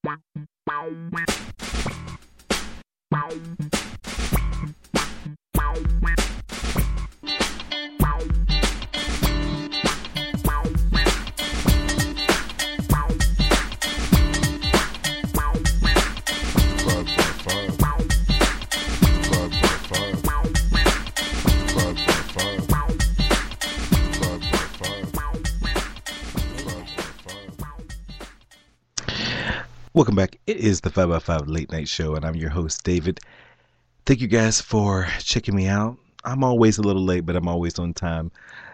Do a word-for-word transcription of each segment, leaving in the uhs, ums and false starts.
Welcome back. It is the five by five Late Night Show, and I'm your host, David. Thank you guys for checking me out. I'm always a little late, but I'm always on time.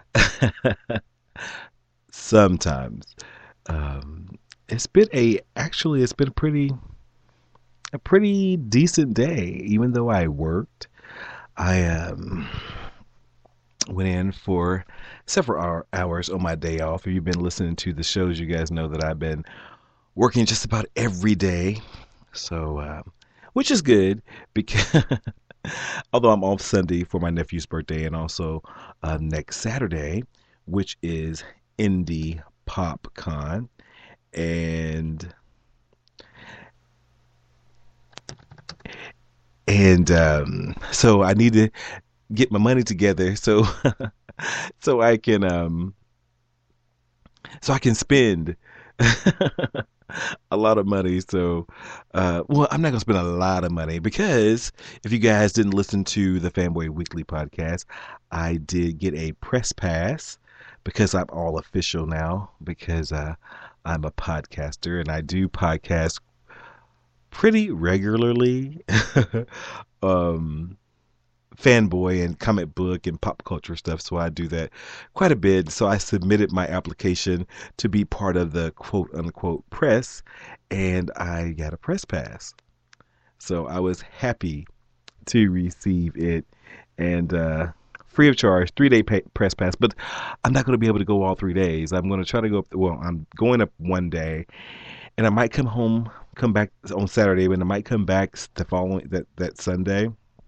Sometimes. Um, it's been a, actually, it's been a pretty, a pretty decent day, even though I worked. I um, went in for several hour, hours on my day off. If you've been listening to the shows, you guys know that I've been working just about every day, so uh, which is good because although I'm off Sunday for my nephew's birthday and also uh, next Saturday, which is Indie Pop Con, and and um, so I need to get my money together so so I can um so I can spend a lot of money. So, uh, well, I'm not going to spend a lot of money because if you guys didn't listen to the Fanboy Weekly podcast, I did get a press pass because I'm all official now because uh, I'm a podcaster and I do podcast pretty regularly. um, fanboy and comic book and pop culture stuff, so I do that quite a bit. So I submitted my application to be part of the quote unquote press, and I got a press pass. So I was happy to receive it, and uh, free of charge, three day pay- press pass. But I'm not going to be able to go all three days. I'm going to try to go up. Well, I'm going up one day, and I might come home, come back on Saturday, and I might come back the following that that Sunday.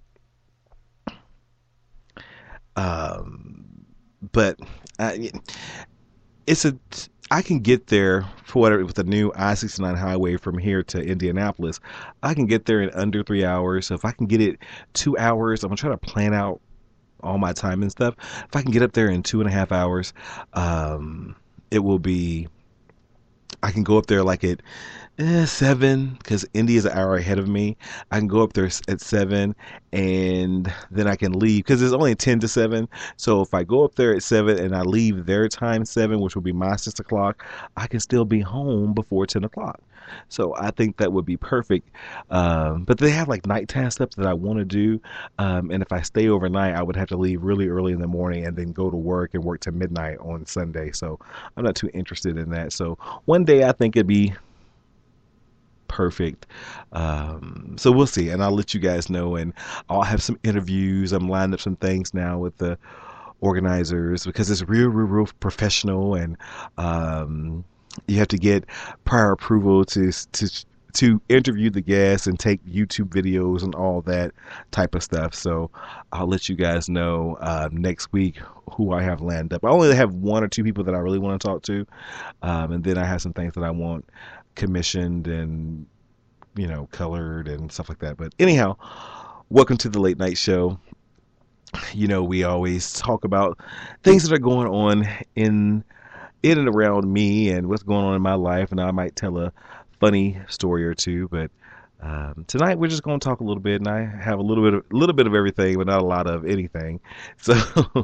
Um, but I, it's a, I can get there for whatever with the new I sixty-nine highway from here to Indianapolis. I can get there in under three hours. So if I can get it two hours, I'm gonna try to plan out all my time and stuff. If I can get up there in two and a half hours, um, it will be. I can go up there like at eh, seven because Indy is an hour ahead of me. I can go up there at seven and then I can leave because it's only ten to seven. So if I go up there at seven and I leave their time seven, which will be my six o'clock, I can still be home before ten o'clock. So I think that would be perfect. Um, but they have like nighttime stuff that I want to do. Um, and if I stay overnight, I would have to leave really early in the morning and then go to work and work to midnight on Sunday. So I'm not too interested in that. So one day I think it'd be perfect. Um, so we'll see. And I'll let you guys know. And I'll have some interviews. I'm lining up some things now with the organizers because it's real, real, real professional. And, um, you have to get prior approval to to to interview the guests and take YouTube videos and all that type of stuff. So I'll let you guys know uh, next week who I have lined up. I only have one or two people that I really want to talk to, um, and then I have some things that I want commissioned and you know colored and stuff like that. But anyhow, welcome to the Late Night Show. You know, we always talk about things that are going on in in and around me and what's going on in my life, and I might tell a funny story or two. But um, tonight we're just going to talk a little bit, and I have a little bit of a little bit of everything, but not a lot of anything. So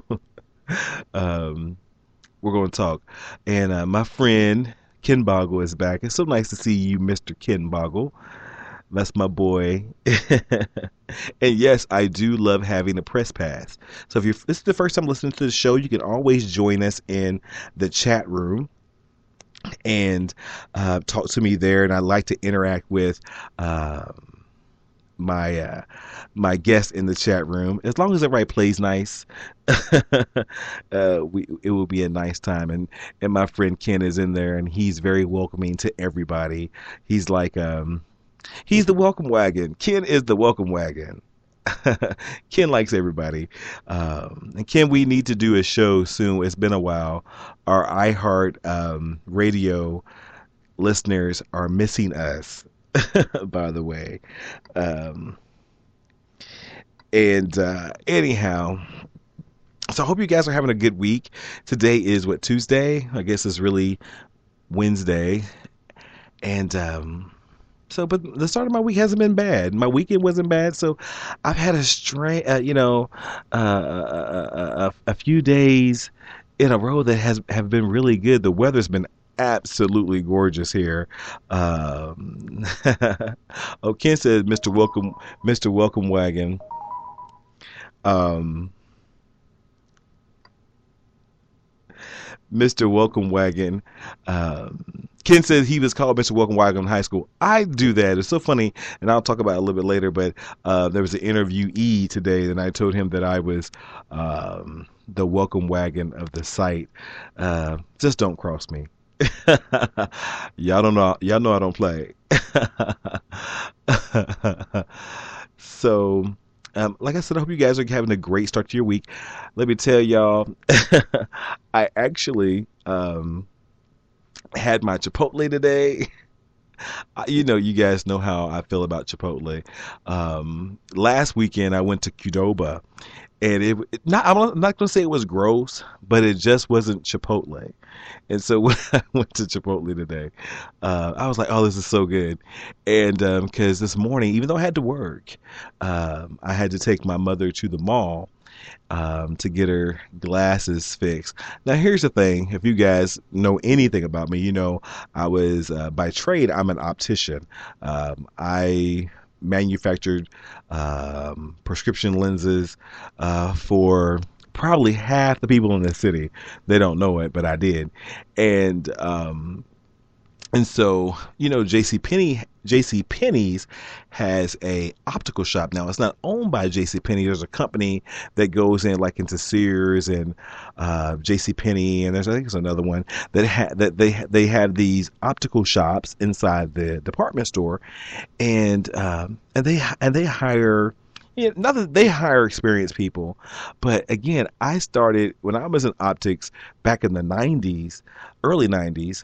um, we're going to talk. And uh, my friend Ken Boggle is back. It's so nice to see you, Mister Ken Boggle. That's my boy. And yes, I do love having a press pass. So if you're, this is the first time listening to the show, you can always join us in the chat room and uh, talk to me there. And I like to interact with um, my uh, my guests in the chat room. As long as everybody plays nice, uh, we it will be a nice time. And and my friend Ken is in there, and he's very welcoming to everybody. He's like um. He's the welcome wagon. Ken is the welcome wagon. Ken likes everybody. Um, and Ken, we need to do a show soon. It's been a while. Our iHeart um, radio listeners are missing us, by the way. Um, and uh, anyhow, so I hope you guys are having a good week. Today is what, Tuesday? I guess it's really Wednesday. And um, so, but the start of my week hasn't been bad. My weekend wasn't bad. So I've had a strange, uh, you know, uh, a, a, a few days in a row that has have been really good. The weather's been absolutely gorgeous here. Um, oh, Ken said, Mister Welcome, Mister Welcome Wagon. Um, Mister Welcome Wagon. Um, Ken says he was called Mister Welcome Wagon in high school. I do that. It's so funny, and I'll talk about it a little bit later, but uh, there was an interviewee today, and I told him that I was um, the Welcome Wagon of the site. Uh, just don't cross me. Y'all don't know. Y'all know I don't play. So, um, like I said, I hope you guys are having a great start to your week. Let me tell y'all, I actually um, had my Chipotle today. You know, you guys know how I feel about Chipotle. Um, last weekend, I went to Qdoba, and it, it not I'm not going to say it was gross, but it just wasn't Chipotle. And so when I went to Chipotle today, uh, I was like, "Oh, this is so good!" And because um, this morning, even though I had to work, um, I had to take my mother to the mall um, to get her glasses fixed. Now, here's the thing: if you guys know anything about me, you know I was uh, by trade. I'm an optician. Um, I manufactured um, prescription lenses uh, for probably half the people in the city. They don't know it, but I did. And um, and so, you know, JCPenney, JCPenney's has a optical shop. Now, it's not owned by JCPenney. There's a company that goes in like into Sears and uh, JCPenney, and there's I think there's another one that ha- that they they have these optical shops inside the department store, and um, and they and they hire. Yeah, not that they hire experienced people, but again, I started when I was in optics back in the nineties, early nineties.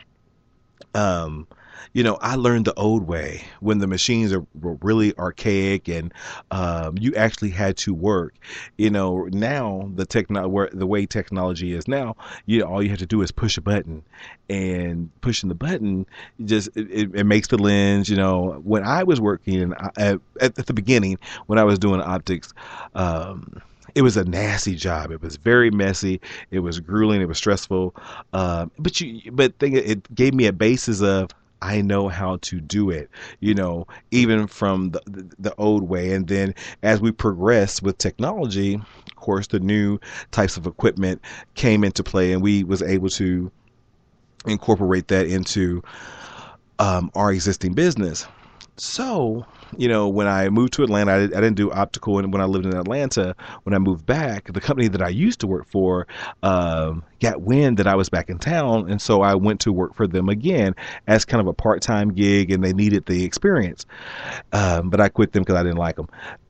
Um, you know, I learned the old way when the machines are, were really archaic and um, you actually had to work. You know, now the techno where the way technology is now, you know, all you have to do is push a button, and pushing the button just it, it, it makes the lens. You know, when I was working and at, at the beginning when I was doing optics. Um, it was a nasty job. It was very messy. It was grueling. It was stressful. Um, but you, but thing, it gave me a basis of I know how to do it. You know, even from the, the the old way. And then as we progressed with technology, of course, the new types of equipment came into play, and we was able to incorporate that into um, our existing business. So, you know, when I moved to Atlanta, I, I didn't do optical. And when I lived in Atlanta, when I moved back, the company that I used to work for um, got wind that I was back in town. And so I went to work for them again as kind of a part-time gig, and they needed the experience. Um, but I quit them because I didn't like them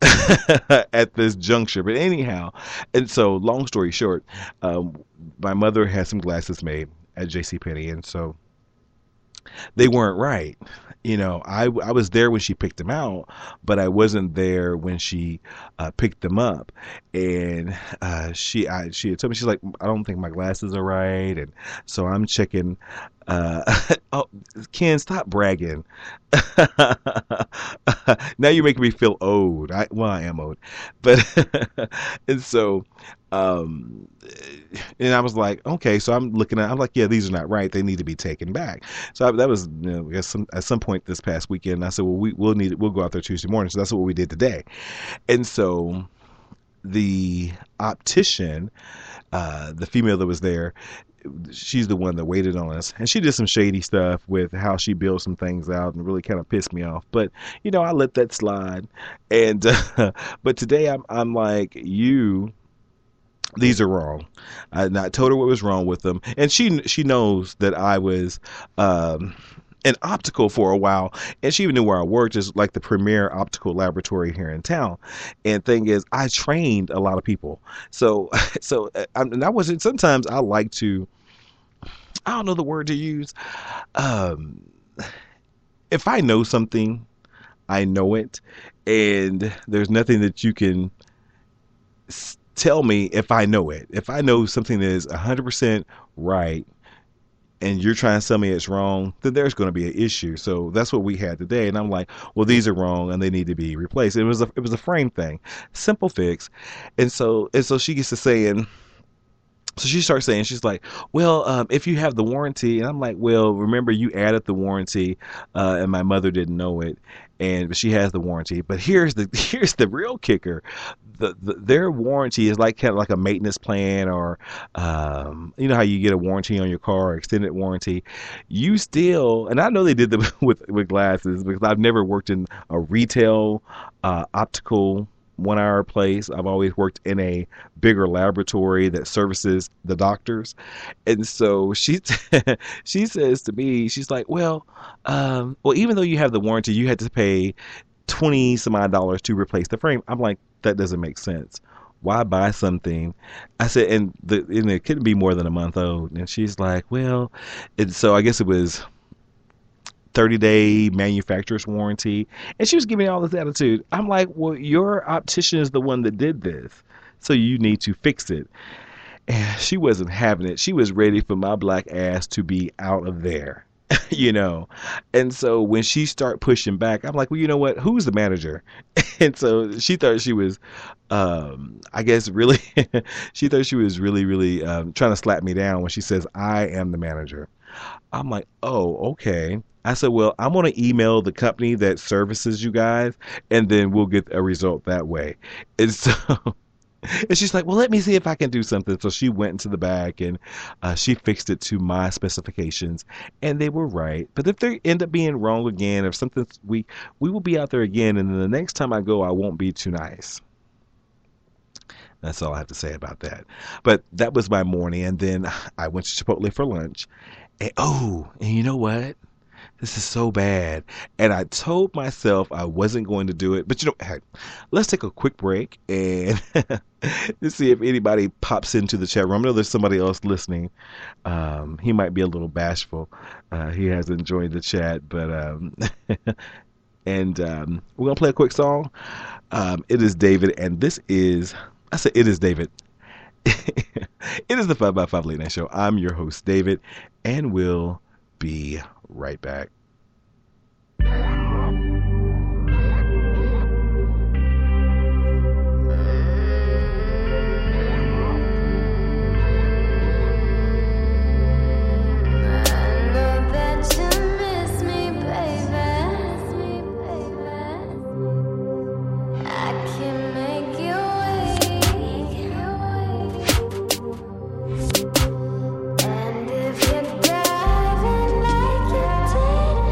at this juncture. But anyhow, and so long story short, um, my mother had some glasses made at JCPenney. And so they weren't right. You know, I, I was there when she picked them out, but I wasn't there when she uh, picked them up. And uh, she I, she had told me, she's like, I don't think my glasses are right. And so I'm checking. Uh, oh, Ken, stop bragging. Now you're making me feel old. I, well, I am old. But, and so, um, and I was like, okay, so I'm looking at, I'm like, yeah, these are not right. They need to be taken back. So I, that was, you know, I guess some, at some point this past weekend, I said, well, we, we'll need it. We'll go out there Tuesday morning. So that's what we did today. And so the optician, uh, the female that was there, she's the one that waited on us, and she did some shady stuff with how she built some things out and really kind of pissed me off. But you know, I let that slide. And uh, but today I'm I'm like, you, these are wrong. I, and I told her what was wrong with them, and she she knows that I was um in optical for a while, and she even knew where I worked. Is like the premier optical laboratory here in town. And thing is, I trained a lot of people. So so uh, I, and I wasn't. Sometimes I like to I don't know the word to use. Um, if I know something, I know it, and there's nothing that you can s- tell me if I know it. If I know something is one hundred percent right and you're trying to tell me it's wrong, then there's going to be an issue. So that's what we had today. And I'm like, well, these are wrong and they need to be replaced. It was a, it was a frame thing, simple fix. And so, and so she gets to saying, so she starts saying, she's like, well, um, if you have the warranty, and I'm like, well, remember you added the warranty, uh, and my mother didn't know it, and but she has the warranty. But here's the here's the real kicker, the, the their warranty is like kind of like a maintenance plan, or um, you know how you get a warranty on your car, or extended warranty. You still, and I know they did them with with glasses because I've never worked in a retail uh, optical one hour place. I've always worked in a bigger laboratory that services the doctors. And so she she says to me, she's like, well, um, well, even though you have the warranty, you had to pay twenty some odd dollars to replace the frame. I'm like, that doesn't make sense. Why buy something? I said, and the and it couldn't be more than a month old. And she's like, well, and so I guess it was thirty day manufacturer's warranty. And she was giving me all this attitude. I'm like, well, your optician is the one that did this, so you need to fix it. And she wasn't having it. She was ready for my black ass to be out of there. You know. And so when she started pushing back, I'm like, well, you know what? Who's the manager? And so she thought she was, um, I guess, really, she thought she was really, really um, trying to slap me down when she says, I am the manager. I'm like, oh, okay. I said, well, I'm going to email the company that services you guys, and then we'll get a result that way. And so, and she's like, well, let me see if I can do something. So she went into the back and uh, she fixed it to my specifications, and they were right. But if they end up being wrong again, if something, we we will be out there again, and then the next time I go, I won't be too nice. That's all I have to say about that. But that was my morning, and then I went to Chipotle for lunch. And, oh, and you know what? This is so bad. And I told myself I wasn't going to do it. But you know, hey, let's take a quick break and to see if anybody pops into the chat room. I know there's somebody else listening. Um, he might be a little bashful. Uh, he hasn't joined the chat, but um, and um, we're gonna play a quick song. Um, it is David, and this is I said it is David. It is the five by five Late Night Show. I'm your host, David, and we'll be right back. And if you're driving like you did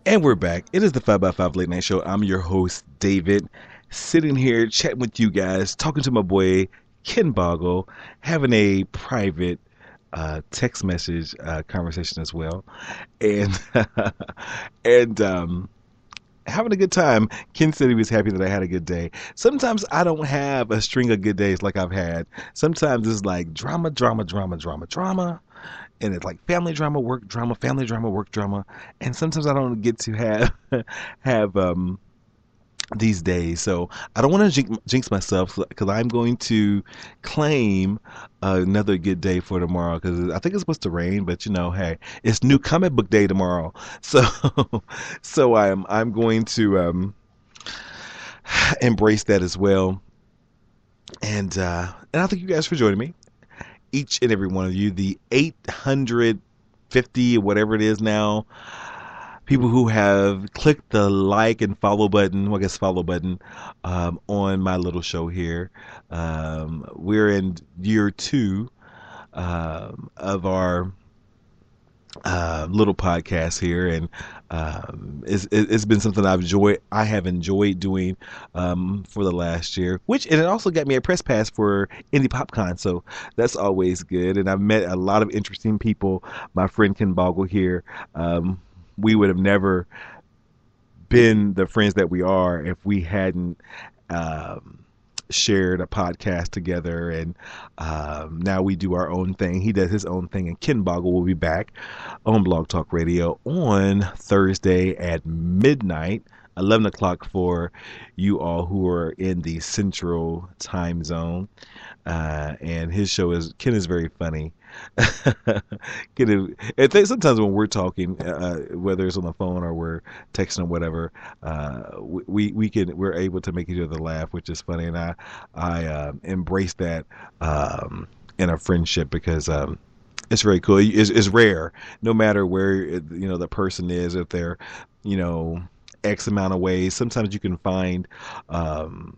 And we're back. It is the five by five Late Night Show. I'm your host, David, sitting here chatting with you guys, talking to my boy, Ken Boggle, having a private uh, text message uh, conversation as well. And, and, um, having a good time. Ken said he was happy that I had a good day. Sometimes I don't have a string of good days like I've had. Sometimes it's like drama, drama, drama, drama, drama. And it's like family drama, work drama, family drama, work drama. And sometimes I don't get to have have um, these days. So I don't want to jinx, jinx myself because I'm going to claim uh, another good day for tomorrow because I think it's supposed to rain. But you know, hey, it's new comic book day tomorrow. So so I'm I'm going to um, embrace that as well. And uh, and I thank you guys for joining me. Each and every one of you, the eight hundred fifty or whatever it is now, people who have clicked the like and follow button, well, I guess follow button, um, on my little show here. Um, we're in year two um, of our uh, little podcast here, and um, it's, it's been something I've enjoyed. I have enjoyed doing um, for the last year, which and it also got me a press pass for Indie PopCon, so that's always good. And I've met a lot of interesting people. My friend Ken Boggle here, um, we would have never been the friends that we are if we hadn't um, shared a podcast together, and um, now we do our own thing. He does his own thing, and Ken Boggle will be back on Blog Talk Radio on Thursday at midnight, eleven o'clock for you all who are in the Central Time Zone. Uh, and his show is, Ken is very funny. Ken, I think sometimes when we're talking, uh, whether it's on the phone or we're texting or whatever, uh, we we can we're able to make each other laugh, which is funny, and I I uh, embrace that um, in a friendship because um, it's very cool. It's, it's rare, no matter where you know the person is, if they're you know X amount of ways. Sometimes you can find um,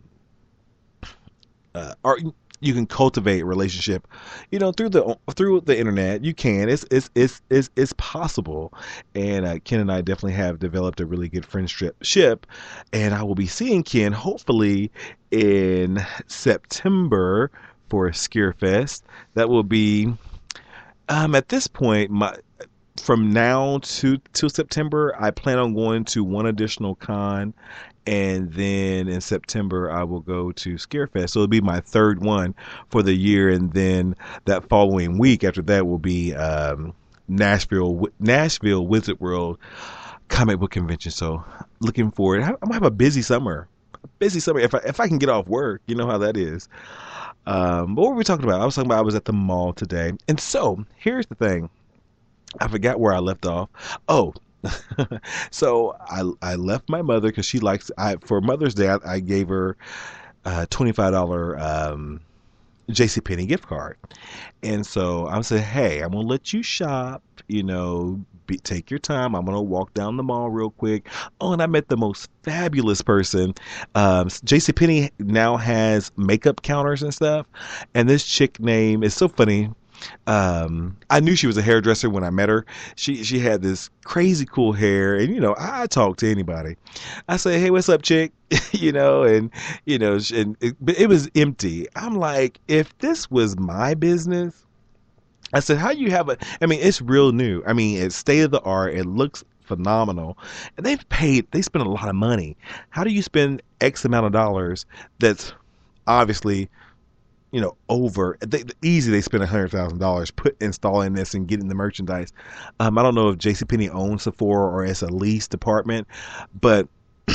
uh, or you can cultivate a relationship, you know, through the through the internet. You can. It's it's it's it's, it's possible. And uh, Ken and I definitely have developed a really good friendship. And I will be seeing Ken hopefully in September for Scarefest. That will be um, at this point my. From now to to September, I plan on going to one additional con, and then in September I will go to Scarefest. So it'll be my third one for the year, and then that following week after that will be um, Nashville Nashville Wizard World Comic Book Convention. So looking forward. I'm gonna have a busy summer, a busy summer if I if I can get off work. You know how that is. Um, but what were we talking about? I was talking about I was at the mall today, and so here's the thing. I forgot where I left off. Oh, so I I left my mother because she likes. I for Mother's Day I, I gave her a twenty-five dollar um, JCPenney gift card, and so I said, "Hey, I'm gonna let you shop. You know, be, take your time. I'm gonna walk down the mall real quick." Oh, and I met the most fabulous person. Um, JCPenney now has makeup counters and stuff, and this chick name is so funny. Um, I knew she was a hairdresser when I met her. She she had this crazy cool hair, and you know I, I talk to anybody. I say, "Hey, what's up, chick?" you know, and you know, and it, but it was empty. I'm like, if this was my business, I said, "How you have a?" I mean, it's real new. I mean, it's state of the art. It looks phenomenal, and they've paid. They spent a lot of money. How do you spend X amount of dollars? That's obviously, you know, over they, easy. They spent a hundred thousand dollars put installing this and getting the merchandise. Um, I don't know if JCPenney owns Sephora or it's a lease department, but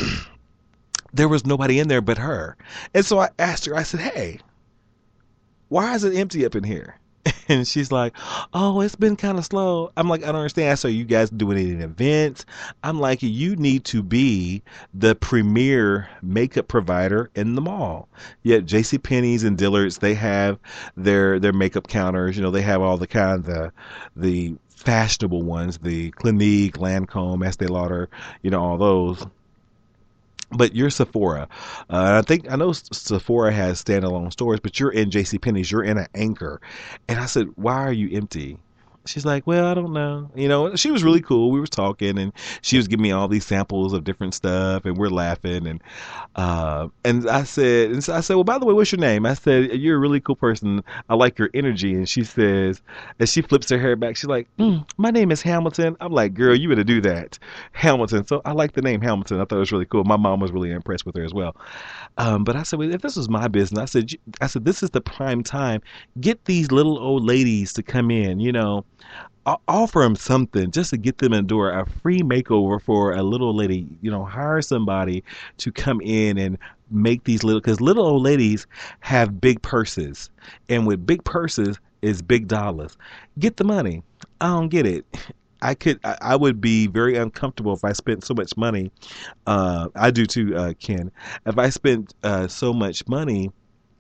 there was nobody in there but her. And so I asked her. I said, "Hey, why is it empty up in here?" And she's like, "Oh, it's been kind of slow." I'm like, "I don't understand. So you guys doing any events?" I'm like, "You need to be the premier makeup provider in the mall." Yet JCPenney's and Dillard's, they have their their makeup counters. You know, they have all the kind of the the fashionable ones, the Clinique, Lancome, Estee Lauder, you know, all those. But you're Sephora. Uh, I think I know Sephora has standalone stores, but you're in JCPenney's. You're in an anchor. And I said, "Why are you empty?" She's like, well, I don't know. You know, she was really cool. We were talking, and she was giving me all these samples of different stuff, and we're laughing. And uh, and I said, and so I said, well, by the way, what's your name? I said, you're a really cool person. I like your energy. And she says, and she flips her hair back. She's like, mm, my name is Hamilton. I'm like, girl, you better do that, Hamilton. So I like the name Hamilton. I thought it was really cool. My mom was really impressed with her as well. Um, but I said, well, if this was my business, I said, I said, this is the prime time. Get these little old ladies to come in, you know, offer them something just to get them in the door, a free makeover for a little lady, you know, hire somebody to come in and make these little, because little old ladies have big purses, and with big purses is big dollars. Get the money. I don't get it. I could, I, I would be very uncomfortable if I spent so much money. Uh, I do too, uh, Ken. If I spent uh, so much money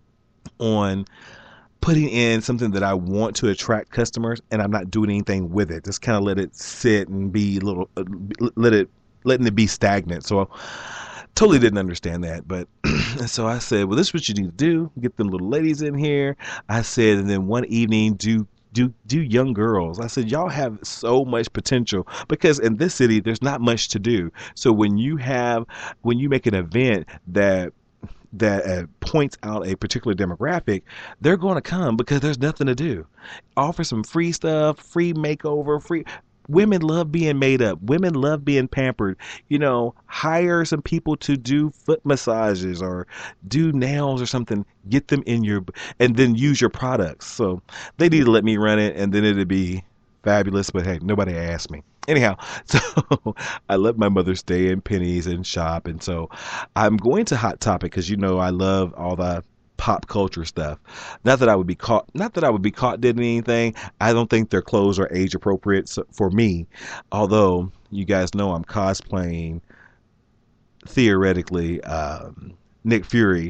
on putting in something that I want to attract customers, and I'm not doing anything with it, just kind of let it sit and be a little, uh, let it, letting it be stagnant. So I totally didn't understand that. But so I said, well, this is what you need to do. Get them little ladies in here. I said, and then one evening, do do do young girls. I said, y'all have so much potential, because in this city there's not much to do. So when you have when you make an event that that uh, points out a particular demographic, they're going to come because there's nothing to do. Offer some free stuff, free makeover, free. Women love being made up. Women love being pampered. You know, hire some people to do foot massages or do nails or something. Get them in your, and then use your products. So they need to let me run it, and then it'd be fabulous. But hey, nobody asked me. Anyhow, so I let my mother stay in Penny's and shop. And so I'm going to Hot Topic because, you know, I love all the pop culture stuff. Not that I would be caught, not that I would be caught doing anything. I don't think their clothes are age appropriate for me. Although you guys know I'm cosplaying, theoretically, um, Nick Fury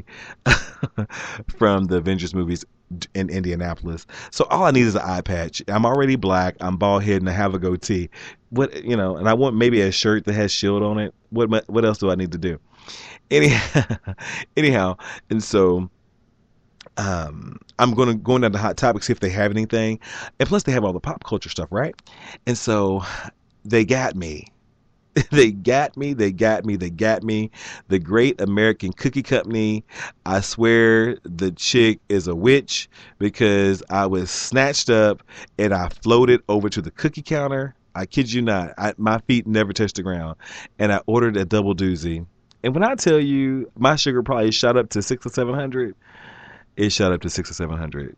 from the Avengers movies in Indianapolis. So all I need is an eye patch. I'm already black. I'm bald headed and I have a goatee. What, you know, and I want maybe a shirt that has shield on it. What what else do I need to do? Anyhow, anyhow, and so um, I'm going to go into the Hot Topic, see if they have anything, and plus they have all the pop culture stuff, right? And so they got me. They got me, they got me, they got me. The Great American Cookie Company. I swear the chick is a witch, because I was snatched up and I floated over to the cookie counter. I kid you not. I, my feet never touched the ground. And I ordered a double doozy. And when I tell you my sugar probably shot up to six or seven hundred, it shot up to six or seven hundred.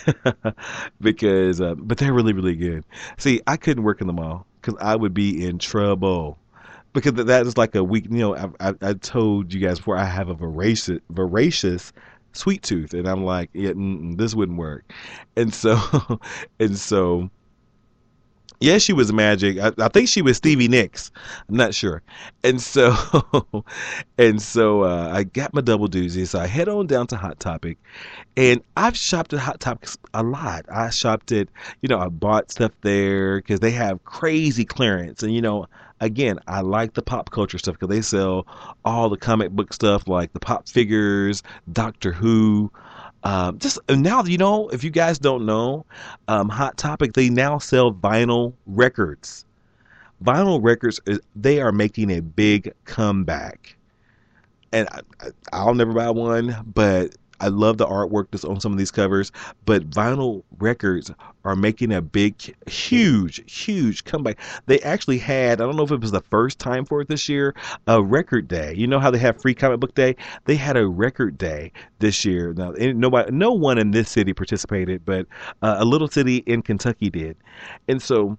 Because, uh, but they're really, really good. See, I couldn't work in the mall because I would be in trouble. Because that is like a weak, you know, I, I, I told you guys before, I have a voracious, voracious sweet tooth. And I'm like, yeah, this wouldn't work. And so, and so, yeah, she was magic. I, I think she was Stevie Nicks. I'm not sure. And so, and so uh, I got my double doozy. So I head on down to Hot Topic, and I've shopped at Hot Topics a lot. I shopped at, you know, I bought stuff there because they have crazy clearance. And, you know, again, I like the pop culture stuff because they sell all the comic book stuff, like the pop figures, Doctor Who. Um, just now, you know, if you guys don't know, um, Hot Topic, they now sell vinyl records. Vinyl records, they are making a big comeback. And I, I, I'll never buy one, but I love the artwork that's on some of these covers. But vinyl records are making a big, huge, huge comeback. They actually had, I don't know if it was the first time for it this year, a record day. You know how they have free comic book day? They had a record day this year. Now, nobody, no one in this city participated, but uh, a little city in Kentucky did. And so,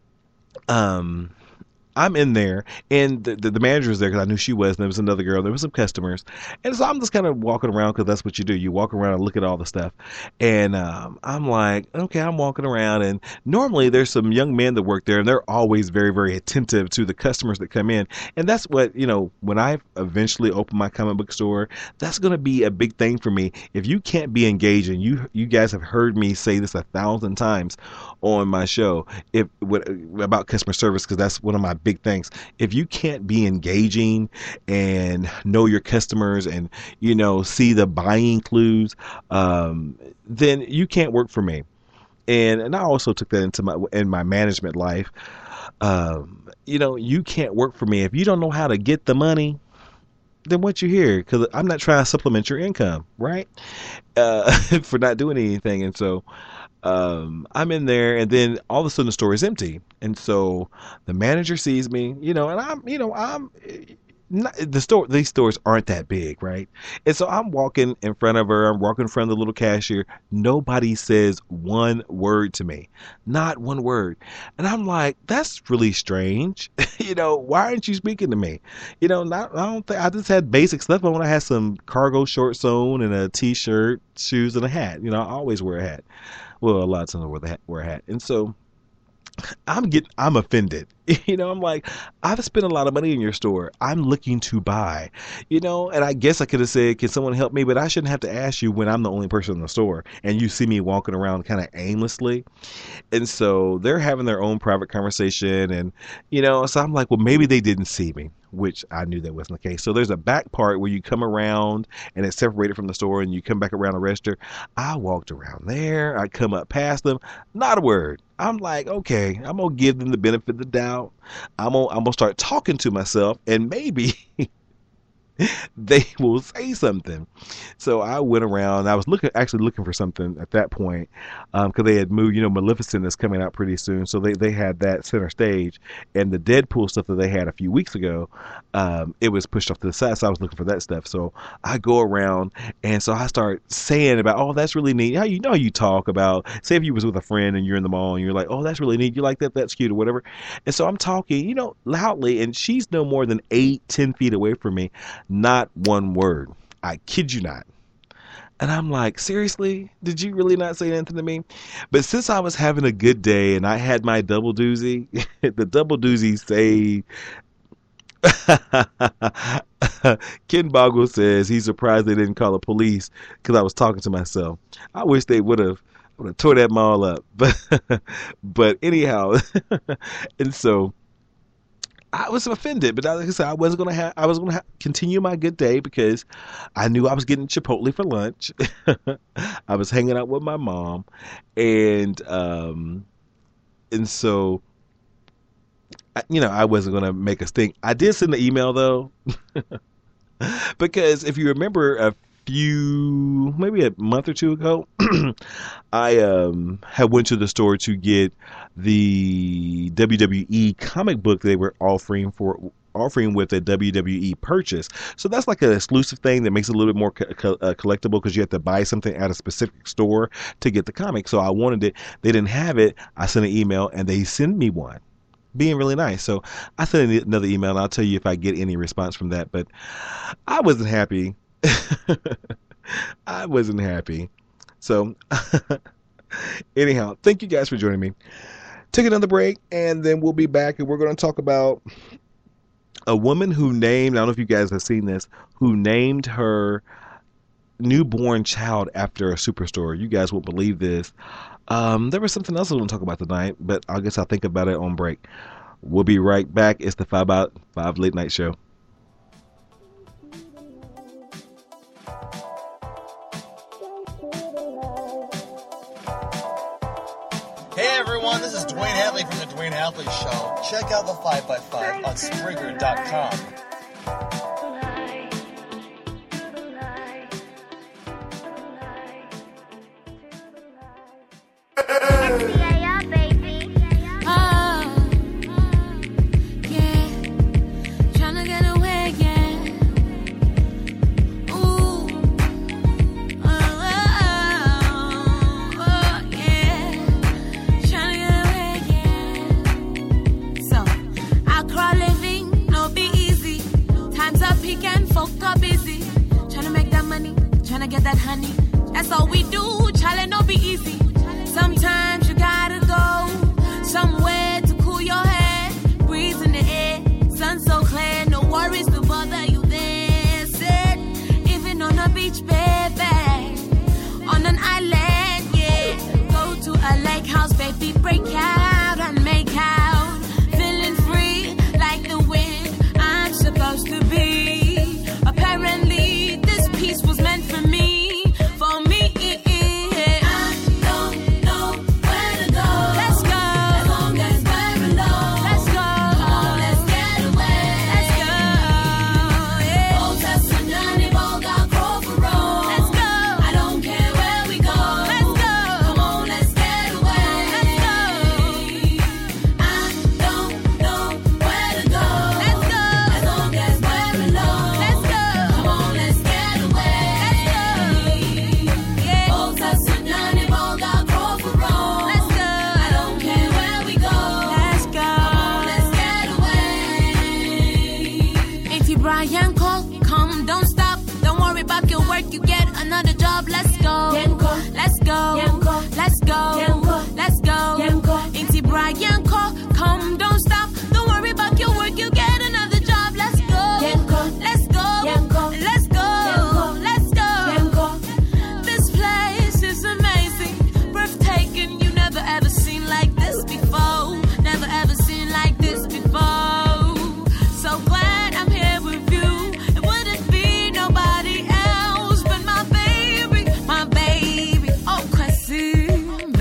um, I'm in there, and the, the, the manager was there because I knew she was, and there was another girl. There was some customers, and so I'm just kind of walking around because that's what you do. You walk around and look at all the stuff, and um, I'm like, okay, I'm walking around, and normally there's some young men that work there, and they're always very, very attentive to the customers that come in, and that's what, you know, when I eventually open my comic book store, that's going to be a big thing for me. If you can't be engaging, you you guys have heard me say this a thousand times on my show, if what, about customer service, because that's one of my big things. If you can't be engaging and know your customers and, you know, see the buying clues, um, then you can't work for me. And and I also took that into my in my management life. Um, you know, you can't work for me if you don't know how to get the money. Then what you here? Because I'm not trying to supplement your income, right? Uh, for not doing anything. And so um, I'm in there, and then all of a sudden the store is empty. And so the manager sees me, you know, and I'm, you know, I'm not, the store. These stores aren't that big, right? And so I'm walking in front of her. I'm walking in front of the little cashier. Nobody says one word to me, not one word. And I'm like, that's really strange. You know, why aren't you speaking to me? You know, not, I don't think I just had basic stuff on. I had some cargo shorts on and a t-shirt, shoes, and a hat. You know, I always wear a hat. Well, a lot of times I wear the hat, wear a hat, and so. I'm getting, I'm offended. You know, I'm like, I've spent a lot of money in your store. I'm looking to buy, you know, and I guess I could have said, can someone help me? But I shouldn't have to ask you when I'm the only person in the store and you see me walking around kind of aimlessly. And so they're having their own private conversation. And, you know, so I'm like, well, maybe they didn't see me, which I knew that wasn't the case. So there's a back part where you come around and it's separated from the store and you come back around the register. I walked around there. I come up past them. Not a word. I'm like, okay, I'm going to give them the benefit of the doubt. I'm going I'm to start talking to myself and maybe they will say something. So I went around. I was looking, actually looking for something at that point because um, they had moved. You know, Maleficent is coming out pretty soon, so they they had that center stage, and the Deadpool stuff that they had a few weeks ago, um, it was pushed off to the side. So I was looking for that stuff. So I go around, and so I start saying about, oh, that's really neat. How you know you talk about, say if you was with a friend and you're in the mall and you're like, oh, that's really neat. You like that? That's cute or whatever. And so I'm talking, you know, loudly, and she's no more than eight, ten feet away from me. Not one word. I kid you not. And I'm like, seriously? Did you really not say anything to me? But since I was having a good day and I had my double doozy, the double doozy saved. Ken Boggle says he's surprised they didn't call the police because I was talking to myself. I wish they would have would have tore that mall up. But but anyhow, and so I was offended, but like I said, I wasn't gonna have. I was gonna ha- continue my good day because I knew I was getting Chipotle for lunch. I was hanging out with my mom, and um, and so, I, you know, I wasn't gonna make a stink. I did send the email though, because if you remember a few, maybe a month or two ago, I um had went to the store to get the W W E comic book they were offering for offering with a W W E purchase. So that's like an exclusive thing that makes it a little bit more co- co- uh, collectible because you have to buy something at a specific store to get the comic. So I wanted it. They didn't have it. I sent an email and they sent me one, being really nice. So I sent another email and I'll tell you if I get any response from that. But I wasn't happy. I wasn't happy. So anyhow, thank you guys for joining me. Take another break, and then we'll be back, and we're going to talk about a woman who named, I don't know if you guys have seen this, who named her newborn child after a superstore. You guys won't believe this. Um, there was something else I want to talk about tonight, but I guess I'll think about it on break. We'll be right back. It's the Five Out Five Late Night Show. Hey everyone, this is Dwayne Hadley from the Dwayne Hadley Show. Check out the five by five on Springer dot com. Get that honey, that's all we do. Child, it no be easy. Sometimes you gotta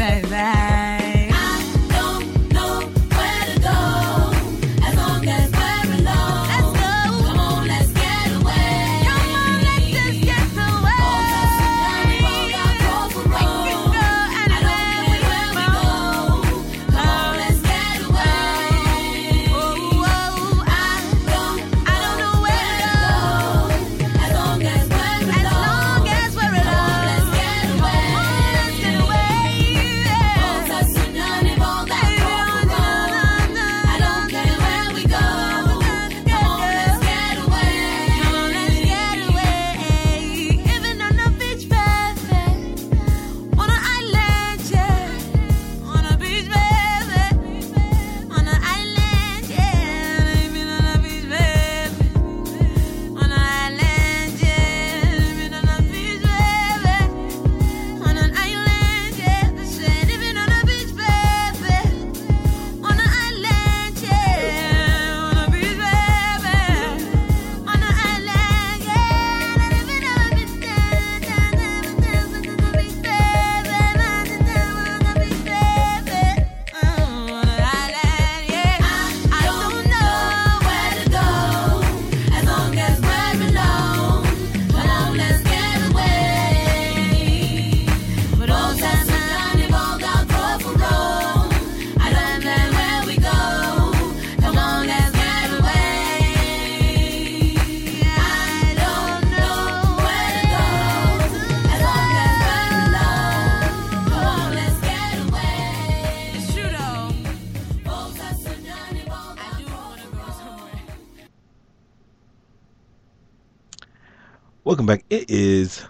Welcome back. It is.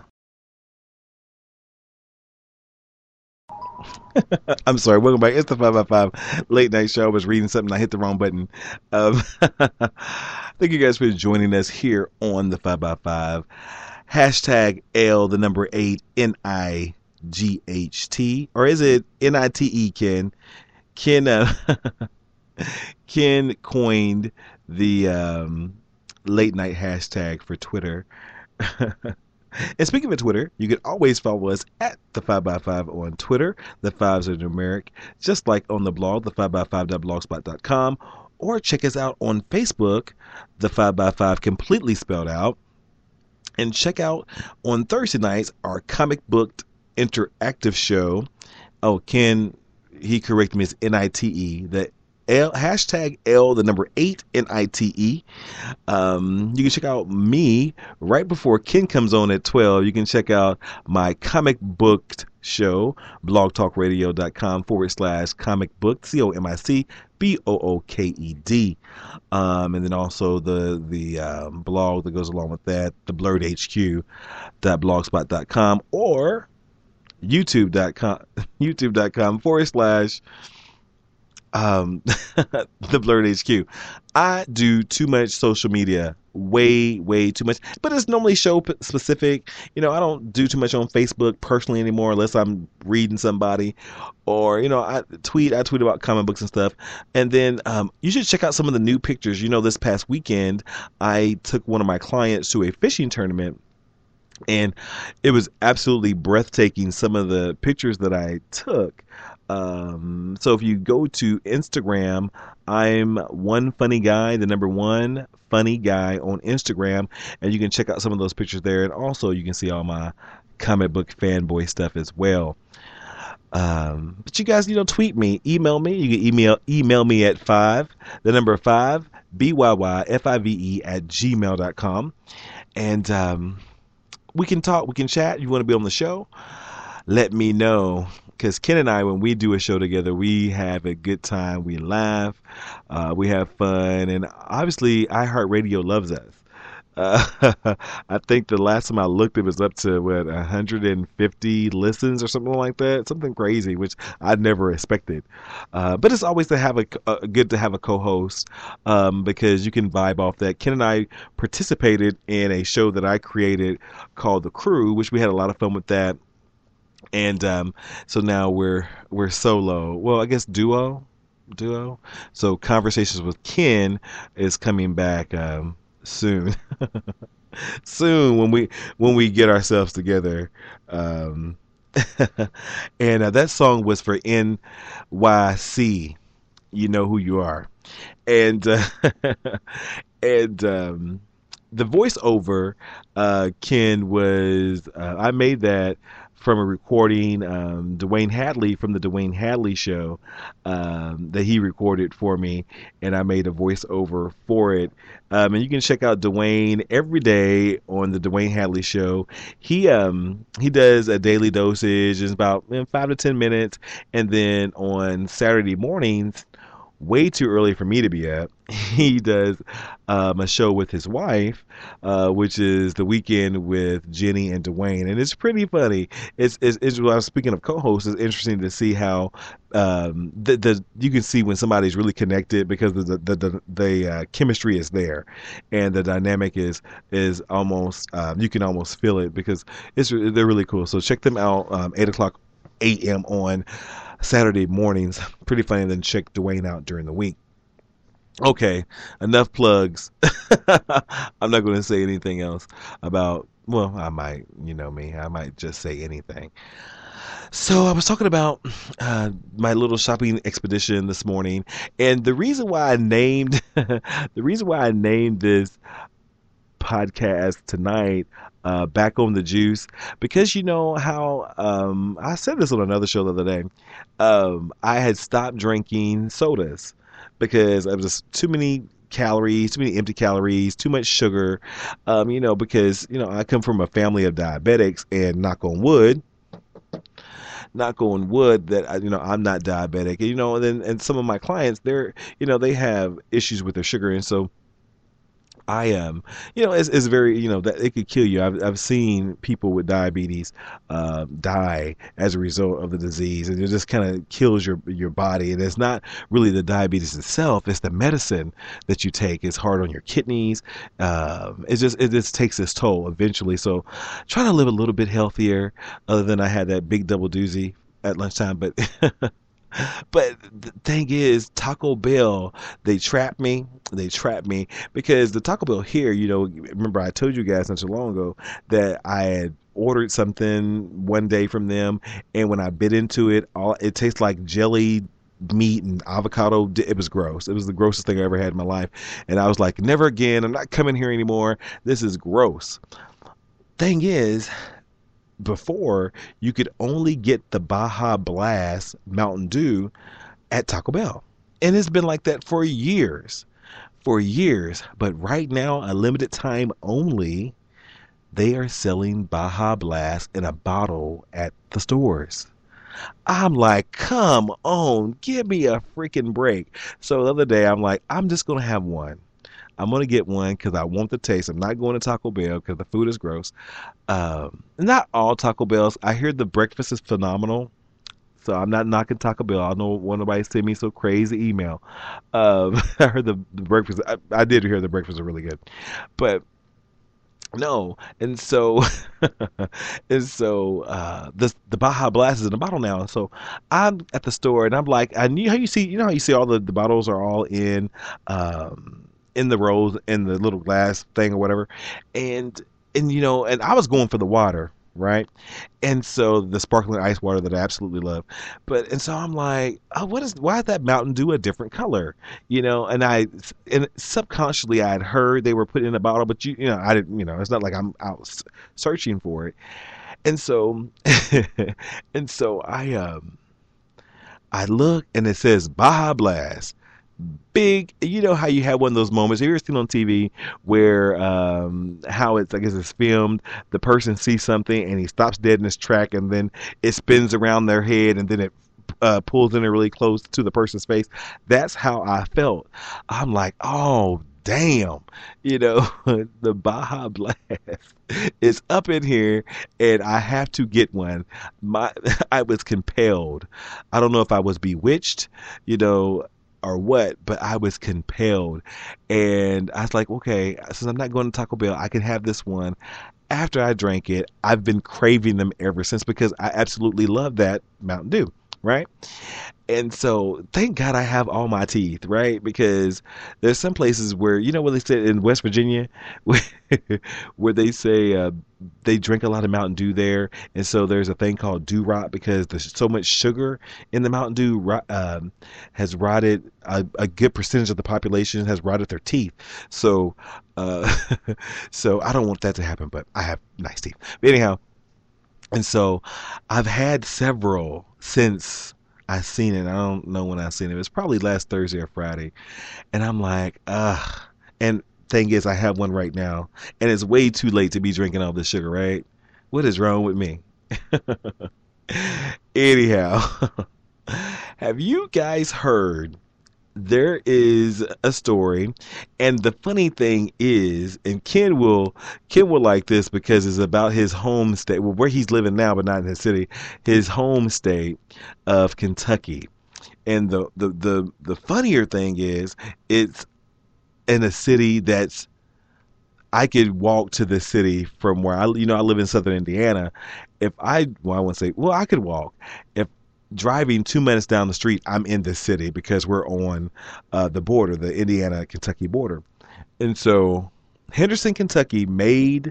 I'm sorry. Welcome back. It's the five by five late night show. I was reading something. I hit the wrong button. Um, thank you guys for joining us here on the five by five. Hashtag L, the number eight, N I G H T. Or is it N I T E, Ken? Ken, uh, Ken coined the um, late night hashtag for Twitter. And speaking of Twitter, you can always follow us at the five by five on Twitter. The fives are numeric, just like on the blog, the five by five dot blogspot dot com, or check us out on Facebook, the five by five completely spelled out. And check out on Thursday nights our comic book interactive show. Oh, Ken, he corrected me, it's N I T E. The L, hashtag L, the number eight, N I T E. Um, you can check out me right before Ken comes on at twelve. You can check out my comic booked show, blogtalkradio.com forward slash comic book, C O M I C B O O K E D. Um, and then also the, the um, blog that goes along with that, the blurred H Q dot blogspot dot com or youtube.com, youtube.com forward slash Um, the Blurred H Q. I do too much social media, way, way too much, but it's normally show p- specific. You know, I don't do too much on Facebook personally anymore, unless I'm reading somebody, or, you know, I tweet, I tweet about comic books and stuff. And then, um, you should check out some of the new pictures. You know, this past weekend, I took one of my clients to a fishing tournament, and it was absolutely breathtaking, some of the pictures that I took. Um, so if you go to Instagram, I'm one funny guy, the number one funny guy on Instagram, and you can check out some of those pictures there. And also you can see all my comic book fanboy stuff as well. Um, but you guys, you know, tweet me, email me. You can email, email me at five, the number five, B Y Y F I V E at gmail dot com. And, um, we can talk, we can chat. You want to be on the show? Let me know. Because Ken and I, when we do a show together, we have a good time. We laugh. Uh, we have fun. And obviously, iHeartRadio loves us. Uh, I think the last time I looked, it was up to, what, one hundred fifty listens or something like that. Something crazy, which I never expected. Uh, but it's always to have a, a good to have a co-host um, because you can vibe off that. Ken and I participated in a show that I created called The Crew, which we had a lot of fun with that. And um, so now we're we're solo. Well, I guess duo, duo. So Conversations with Ken is coming back um, soon. Soon when we when we get ourselves together. Um, and uh, that song was for N Y C. You know who you are, and uh, and um, the voiceover, uh, Ken was uh, I made that from a recording, um, Dwayne Hadley from the Dwayne Hadley show, um, that he recorded for me, and I made a voiceover for it. Um, and you can check out Dwayne every day on the Dwayne Hadley show. He um he does a daily dosage. It's about eh, five to ten minutes, and then on Saturday mornings, way too early for me to be up, he does um, a show with his wife, uh, which is The Weekend with Jenny and Dwayne, and it's pretty funny. It's, it's, it's well, speaking of co-hosts, it's interesting to see how um, the, the you can see when somebody's really connected because the the the, the uh, chemistry is there, and the dynamic is is almost um, you can almost feel it because it's they're really cool. So check them out, um, eight o'clock a m on Saturday mornings. Pretty funny. Then check Dwayne out during the week. Okay, enough plugs. I'm not going to say anything else about, well, I might, you know me, I might just say anything. So I was talking about uh, my little shopping expedition this morning, and the reason why I named the reason why I named this podcast tonight, uh, Back on the Juice, because you know how um, I said this on another show the other day. Um, I had stopped drinking sodas because it was just too many calories, too many empty calories, too much sugar. Um, you know, because you know I come from a family of diabetics, and knock on wood, knock on wood that I- you know I'm not diabetic. You know, and then and some of my clients, they're you know they have issues with their sugar, and so I am, um, you know, it's, it's very, you know, that it could kill you. I've, I've seen people with diabetes uh, die as a result of the disease, and it just kind of kills your your body. And it's not really the diabetes itself; it's the medicine that you take. It's hard on your kidneys. Um, it just it just takes its toll eventually. So, trying to live a little bit healthier. Other than I had that big double doozy at lunchtime, but but the thing is, Taco Bell, they trapped me. They trapped me because the Taco Bell here, you know, remember I told you guys not too long ago that I had ordered something one day from them, and when I bit into it, all it tastes like jelly meat and avocado. It was gross. It was the grossest thing I ever had in my life, and I was like, never again. I'm not coming here anymore. This is gross. Thing is, before you could only get the Baja Blast Mountain Dew at Taco Bell. And it's been like that for years. For years. But right now, a limited time only, they are selling Baja Blast in a bottle at the stores. I'm like, come on, give me a freaking break. So the other day, I'm like, I'm just going to have one. I'm going to get one because I want the taste. I'm not going to Taco Bell because the food is gross. Um, not all Taco Bells. I hear the breakfast is phenomenal. So I'm not knocking Taco Bell. I don't want nobody to send me so crazy email. Um, I heard the, the breakfast. I, I did hear the breakfast are really good. But no. And so and so uh, the the Baja Blast is in a bottle now. So I'm at the store and I'm like, I knew how you see, you know how you see all the, the bottles are all in um, in the rows in the little glass thing or whatever. And and you know, and I was going for the water, right? And so the sparkling ice water that I absolutely love. But and so I'm like, oh, what is why is that Mountain Dew a different color? You know, and I and subconsciously I had heard they were put in a bottle, but you you know, I didn't, you know, it's not like I'm out searching for it. And so and so I um I look and it says Baja Blast. Big, you know how you have one of those moments. Have you ever seen on T V where um, how it's, I guess it's filmed, the person sees something and he stops dead in his track and then it spins around their head and then it uh, pulls in really close to the person's face. That's how I felt. I'm like, oh, damn, you know, the Baja Blast is up in here and I have to get one. My, I was compelled. I don't know if I was bewitched, you know, or what, but I was compelled. And I was like, okay, since I'm not going to Taco Bell, I can have this one. After I drank it, I've been craving them ever since because I absolutely love that Mountain Dew. right? And so, thank God I have all my teeth, right? Because there's some places where, you know, what they said in West Virginia, where, where they say uh, they drink a lot of Mountain Dew there, and so there's a thing called dew rot because there's so much sugar in the Mountain Dew rot, um, has rotted a, a good percentage of the population has rotted their teeth. So, uh, so I don't want that to happen, but I have nice teeth. But anyhow, and so I've had several since I seen it. I don't know when I seen it. It was probably last Thursday or Friday. And I'm like, ugh. And thing is, I have one right now. And it's way too late to be drinking all this sugar, right? What is wrong with me? Anyhow, have you guys heard there is a story, and the funny thing is, and Ken will Ken will like this because it's about his home state, well, where he's living now, but not in the city, his home state of Kentucky. And the the the, the funnier thing is, it's in a city that's I could walk to the city from where I, you know, I live in Southern Indiana. If I, well, I wouldn't say, well, I could walk. If driving two minutes down the street, I'm in the city because we're on uh, the border, the Indiana-Kentucky border. And so Henderson, Kentucky made,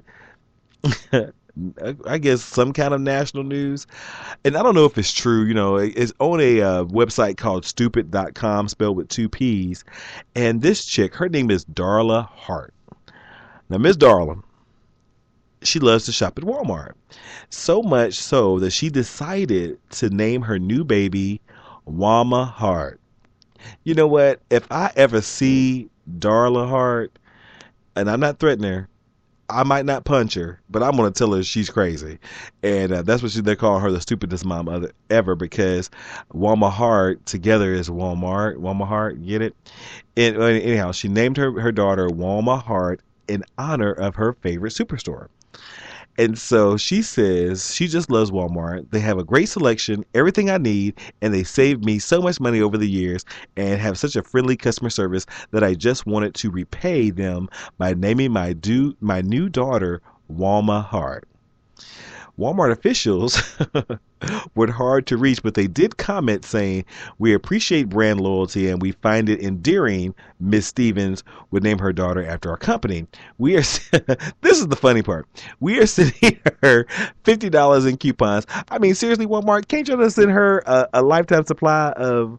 I guess, some kind of national news. And I don't know if it's true. You know, it's on a uh, website called stupid dot com, spelled with two P's. And this chick, her name is Darla Hart. Now, Miss Darla, she loves to shop at Walmart. So much so that she decided to name her new baby Wama Hart. You know what? If I ever see Darla Hart, and I'm not threatening her, I might not punch her, but I'm going to tell her she's crazy. And uh, that's what she, they're calling her, the stupidest mom other, ever, because Wama Hart together is Walmart. Wama Hart, get it? And, anyhow, she named her, her daughter Wama Hart in honor of her favorite superstore. And so she says she just loves Walmart. They have a great selection, everything I need, and they saved me so much money over the years and have such a friendly customer service that I just wanted to repay them by naming my do my new daughter Walma Hart. Walmart officials were hard to reach, but they did comment saying, "We appreciate brand loyalty and we find it endearing Miss Stevens would name her daughter after our company. We are," this is the funny part, "we are sending her fifty dollars in coupons." I mean, seriously, Walmart, can't you just send her a, a lifetime supply of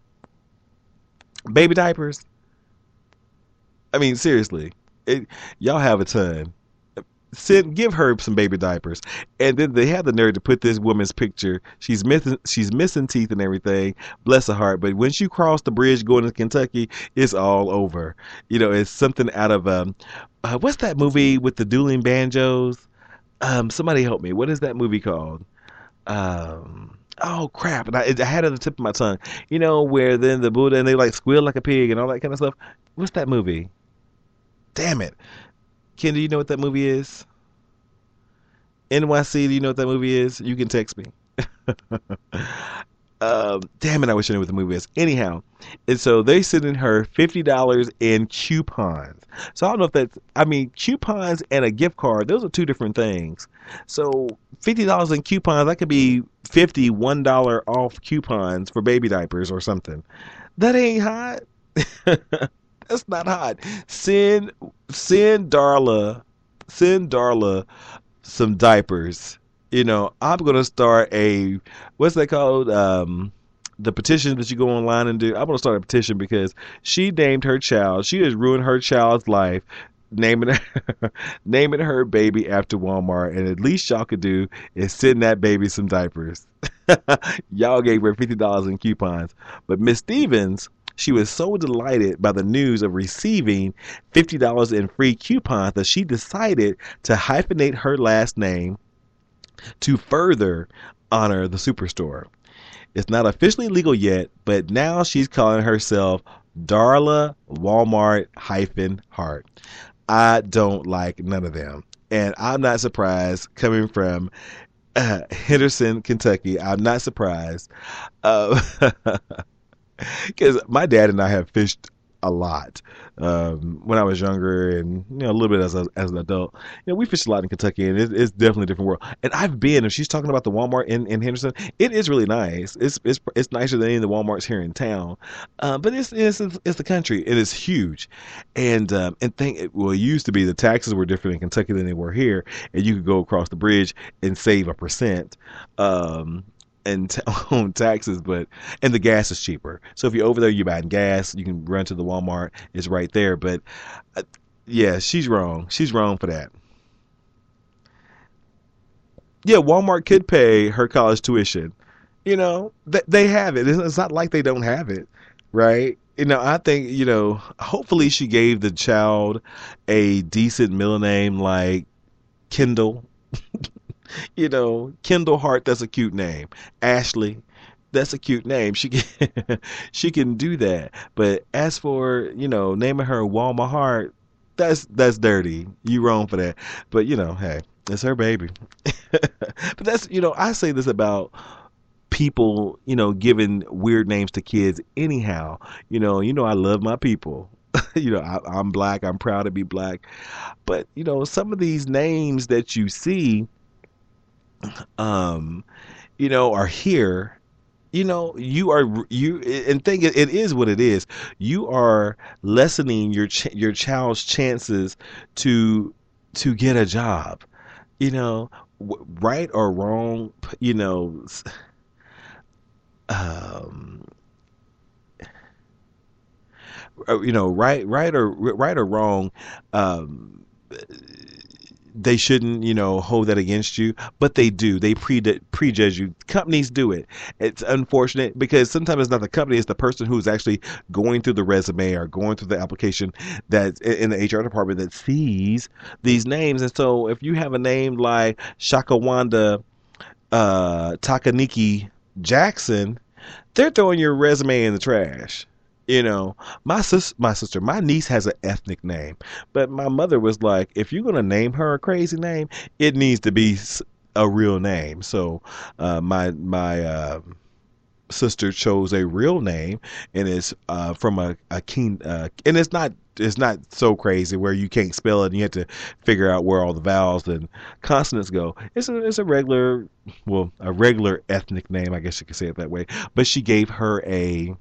baby diapers? I mean, seriously, it, y'all have a ton. Send, give her some baby diapers. And then they had the nerve to put this woman's picture. She's missing, she's missing teeth and everything. Bless her heart. But when she crossed the bridge going to Kentucky, it's all over. You know, it's something out of um, uh, what's that movie with the dueling banjos? Um, somebody help me. What is that movie called? Um, oh crap! And I, I had it on the tip of my tongue. You know, where then the Buddha and they like squeal like a pig and all that kind of stuff. What's that movie? Damn it. Ken, do you know what that movie is? N Y C, do you know what that movie is? You can text me. um, damn it, I wish I knew what the movie is. Anyhow, and so they sending her fifty dollars in coupons. So I don't know if that's, I mean, coupons and a gift card, those are two different things. So fifty dollars in coupons, that could be fifty one dollar off coupons for baby diapers or something. That ain't hot. That's not hot. Send send Darla, send Darla some diapers. You know, I'm gonna start a, what's that called? Um, the petition that you go online and do. I'm gonna start a petition because she named her child. She has ruined her child's life, naming her, naming her baby after Walmart. And at least y'all could do is send that baby some diapers. Y'all gave her fifty dollars in coupons, but Miss Stevens, she was so delighted by the news of receiving fifty dollars in free coupons that she decided to hyphenate her last name to further honor the superstore. It's not officially legal yet, but now she's calling herself Darla Walmart hyphen Hart. I don't like none of them. And I'm not surprised coming from uh, Henderson, Kentucky. I'm not surprised. Uh, Because my dad and I have fished a lot um, when I was younger, and you know a little bit as a, as an adult. You know, we fished a lot in Kentucky, and it, it's definitely a different world. And I've been. If she's talking about the Walmart in, in Henderson, it is really nice. It's it's it's nicer than any of the WalMarts here in town. Uh, but it's, it's it's the country. It is huge, and um, and think well, it used to be the taxes were different in Kentucky than they were here, and you could go across the bridge and save a percent. Um, and t- on taxes, but and the gas is cheaper. So if you're over there, you're buying gas. You can run to the Walmart; it's right there. But uh, yeah, she's wrong. She's wrong for that. Yeah, Walmart could pay her college tuition. You know, th- they have it. It's it's not like they don't have it, right? You know, I think you know. Hopefully, she gave the child a decent middle name like Kendall. You know, Kendall Hart, that's a cute name. Ashley, that's a cute name. She can she can do that. But as for, you know, naming her Walma Hart, that's that's dirty. You wrong for that. But you know, hey, it's her baby. But that's you know, I say this about people, you know, giving weird names to kids anyhow. You know, you know I love my people. You know, I, I'm black. I'm proud to be black. But, you know, some of these names that you see um, you know, are here, you know, you are you and think it, it is what it is. You are lessening your ch- your child's chances to to get a job. You know, w- right or wrong. You know, s- um, uh, you know, right, right or right or wrong. Um, they shouldn't, you know, hold that against you, but they do. They pre prejudge you. Companies do it. It's unfortunate because sometimes it's not the company; it's the person who's actually going through the resume or going through the application that in the H R department that sees these names. And so, if you have a name like Shakawanda uh, Takaniki Jackson, they're throwing your resume in the trash. You know, my sis, my sister, my niece has an ethnic name, but my mother was like, if you're gonna name her a crazy name, it needs to be a real name. So, uh, my my uh, sister chose a real name, and it's uh, from a a keen, uh, and it's not it's not so crazy where you can't spell it and you have to figure out where all the vowels and consonants go. It's a it's a regular, well, a regular ethnic name, I guess you could say it that way. But she gave her a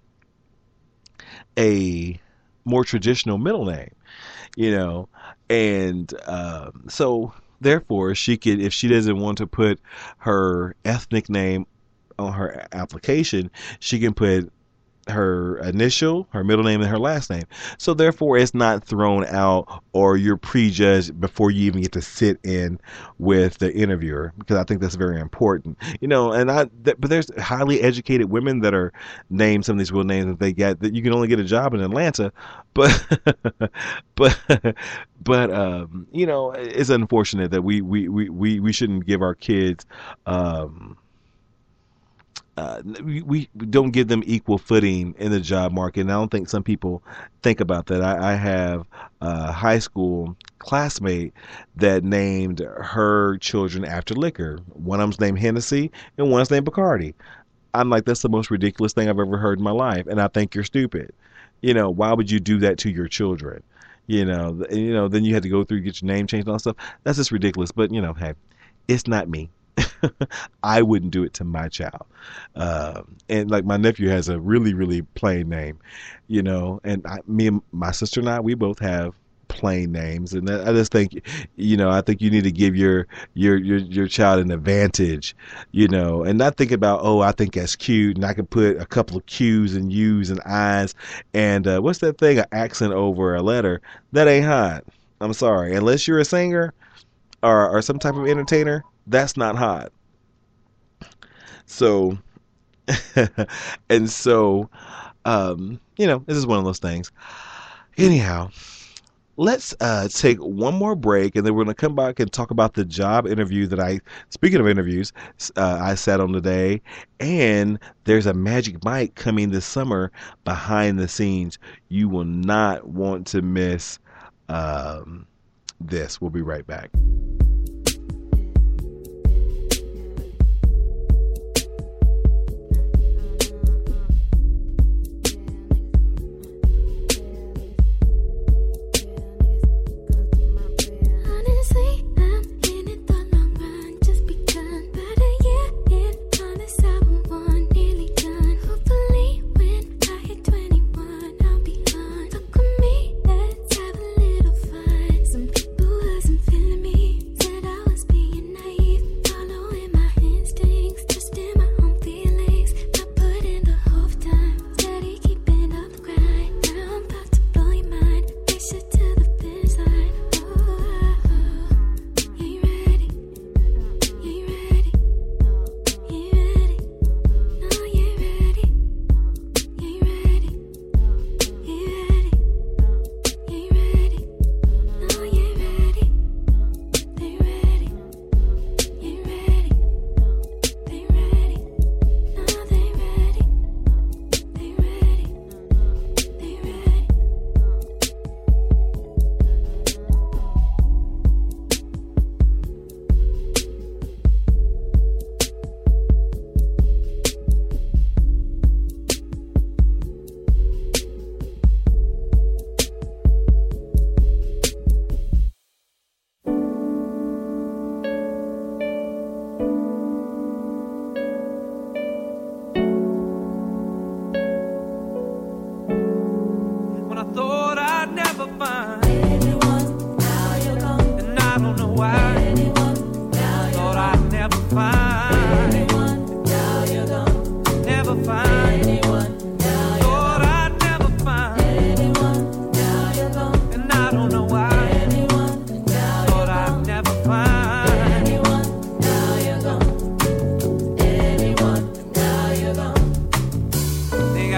a more traditional middle name, you know, and um, so therefore she could, if she doesn't want to put her ethnic name on her application, she can put her initial, her middle name, and her last name. So therefore, it's not thrown out or you're prejudged before you even get to sit in with the interviewer, because I think that's very important. You know, and I, th- but there's highly educated women that are named some of these real names that they get that you can only get a job in Atlanta, but but but um, you know, it's unfortunate that we we we we, we shouldn't give our kids um uh, we, we don't give them equal footing in the job market. And I don't think some people think about that. I, I have a high school classmate that named her children after liquor. One of them's named Hennessy and one's named Bacardi. I'm like, that's the most ridiculous thing I've ever heard in my life. And I think you're stupid. You know, why would you do that to your children? You know, you know, then you had to go through, get your name changed and all that stuff. That's just ridiculous. But, you know, hey, it's not me. I wouldn't do it to my child. Um, and like my nephew has a really, really plain name, you know, and I, me and my sister and I, we both have plain names. And I just think, you know, I think you need to give your, your, your, your child an advantage, you know, and not think about, oh, I think that's cute. And I can put a couple of Q's and U's and I's and, uh, what's that thing? An accent over a letter. That ain't hot. I'm sorry. Unless you're a singer or, or some type of entertainer, that's not hot. So, and so, um, you know, this is one of those things. Anyhow, let's uh, take one more break, and then we're going to come back and talk about the job interview that I, speaking of interviews, uh, I sat on today. And there's a Magic Mike coming this summer behind the scenes. You will not want to miss um, this. We'll be right back.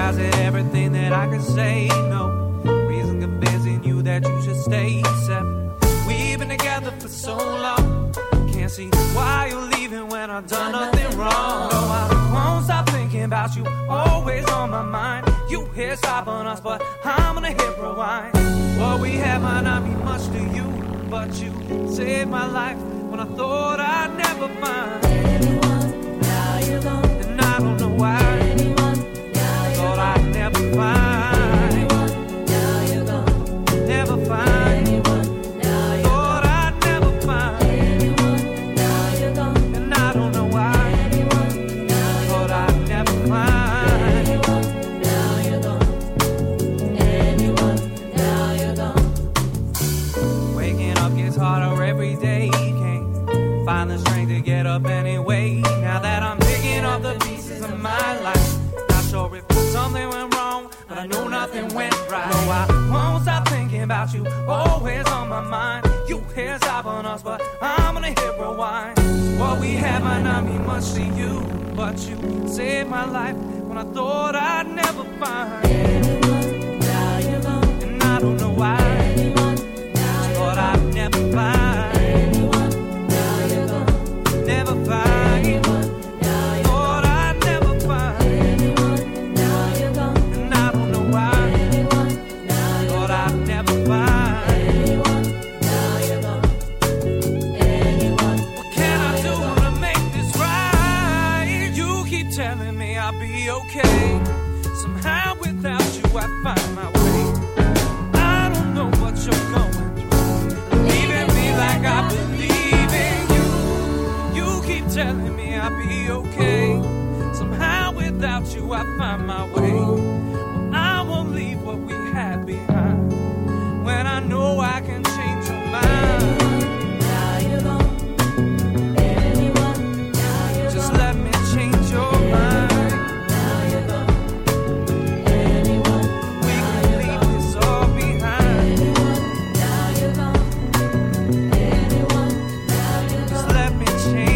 guys said everything that I could say. No reason convincing you that you should stay. Except we've been together for so long. Can't see why you're leaving when I've done nothing wrong. No, I won't stop thinking about you, always on my mind. You hit stop on us, but I'm gonna hit rewind. What we have might not mean much to you, but you saved my life when I thought I'd never find anyone. Now you're gone, and I don't know why. Anyone. Now you're thought I'd never find anyone. Now you're gone, never find anyone. Now you're thought I'd never find anyone. Now you're gone, and I don't know why. Anyone. Now thought I'd never find anyone. Now you're gone, anyone. Now you're gone. Waking up gets harder every day. Find the strength to get up anyway. Now that I'm picking up the pieces of my life, not sure if something went wrong, but I know nothing went right. No, I won't stop thinking about you, always on my mind. You hit stop on us, but I'm gonna hit rewind. What we had might not mean much to you, but you saved my life when I thought I'd never find anyone. Now you're gone, and I don't know why. Anyone. Now I thought I'd never find. Never find anyone. Now you're thought I'd never find anyone. Now you're gone, and I don't know why. Anyone. Now thought I'd never find anyone. Now you're gone, anyone. What can now I do to make this right? You keep telling me I'll be okay. Somehow without you I find my way. I don't know what you're going through, leaving me like I believe in you. Keep telling me I'll be okay. Somehow without you I find my way. Well, I won't leave what we had behind when I know I can change your mind. Now you're gone, anyone. Now you're just gone. Let me change your mind. Now you're gone, anyone. We now can leave gone. This all behind. Anyone. Now you're gone, anyone. Now you're just gone. Let me change.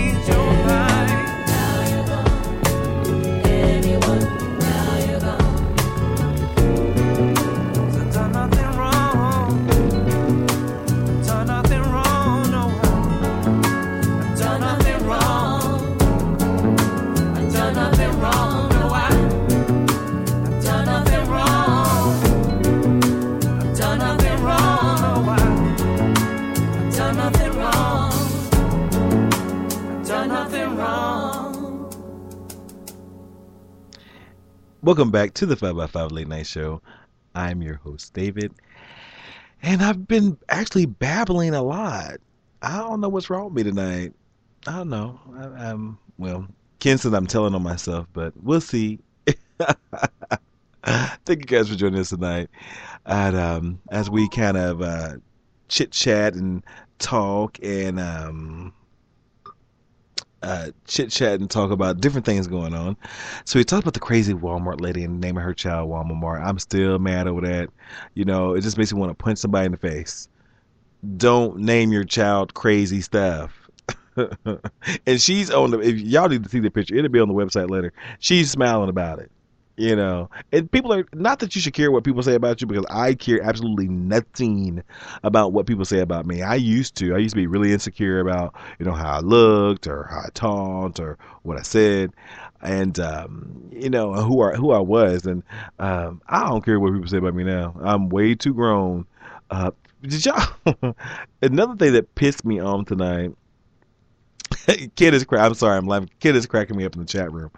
Welcome back to the five by five Late Night Show. I'm your host, David. And I've been actually babbling a lot. I don't know what's wrong with me tonight. I don't know. I, I'm, well, Ken said I'm telling on myself, but we'll see. Thank you guys for joining us tonight. And, um, as we kind of uh, chit-chat and talk and... Um, Uh, chit chat and talk about different things going on. So we talked about the crazy Walmart lady and naming her child Walmart. I'm still mad over that. You know, it just makes me want to punch somebody in the face. Don't name your child crazy stuff. And she's on the, if y'all need to see the picture, it'll be on the website later. She's smiling about it. You know, and people are, not that you should care what people say about you, because I care absolutely nothing about what people say about me. I used to. I used to be really insecure about, you know, how I looked or how I talked or what I said, and um, you know, who I who I was. And um, I don't care what people say about me now. I'm way too grown. Uh, did y'all? Another thing that pissed me off tonight. Kid is cra- I'm sorry, I'm laughing. Kid is cracking me up in the chat room.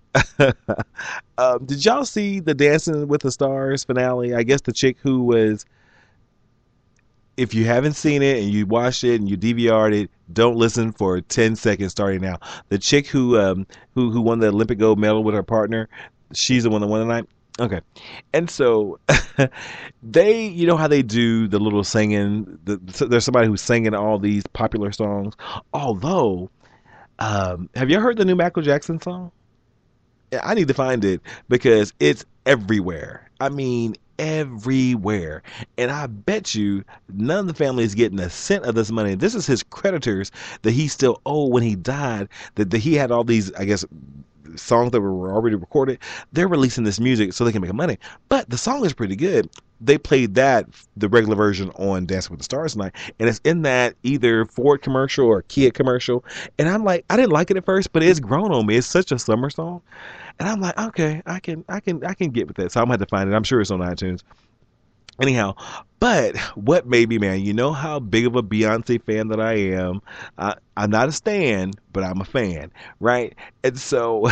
um, did y'all see the Dancing with the Stars finale? I guess the chick who was, if you haven't seen it and you watched it and you D V R'd it, don't listen for ten seconds starting now. The chick who um who who won the Olympic gold medal with her partner, she's the one that won tonight. Okay. And so they, you know how they do the little singing, the, there's somebody who's singing all these popular songs. Although, um, have you heard the new Michael Jackson song? I need to find it because it's everywhere. I mean, everywhere. And I bet you none of the family is getting a cent of this money. This is his creditors that he still owed when he died, that, that he had all these, I guess, songs that were already recorded. They're releasing this music so they can make money. But the song is pretty good. They played that, the regular version, on Dancing with the Stars tonight, and it's in that either Ford commercial or Kia commercial. And I'm like, I didn't like it at first, but it's grown on me. It's such a summer song, and I'm like, okay, I can, I can, I can get with that. So I'm gonna have to find it. I'm sure it's on iTunes. Anyhow, but what made me, man, you know how big of a Beyonce fan that I am. I, I'm not a stan, but I'm a fan, right? And so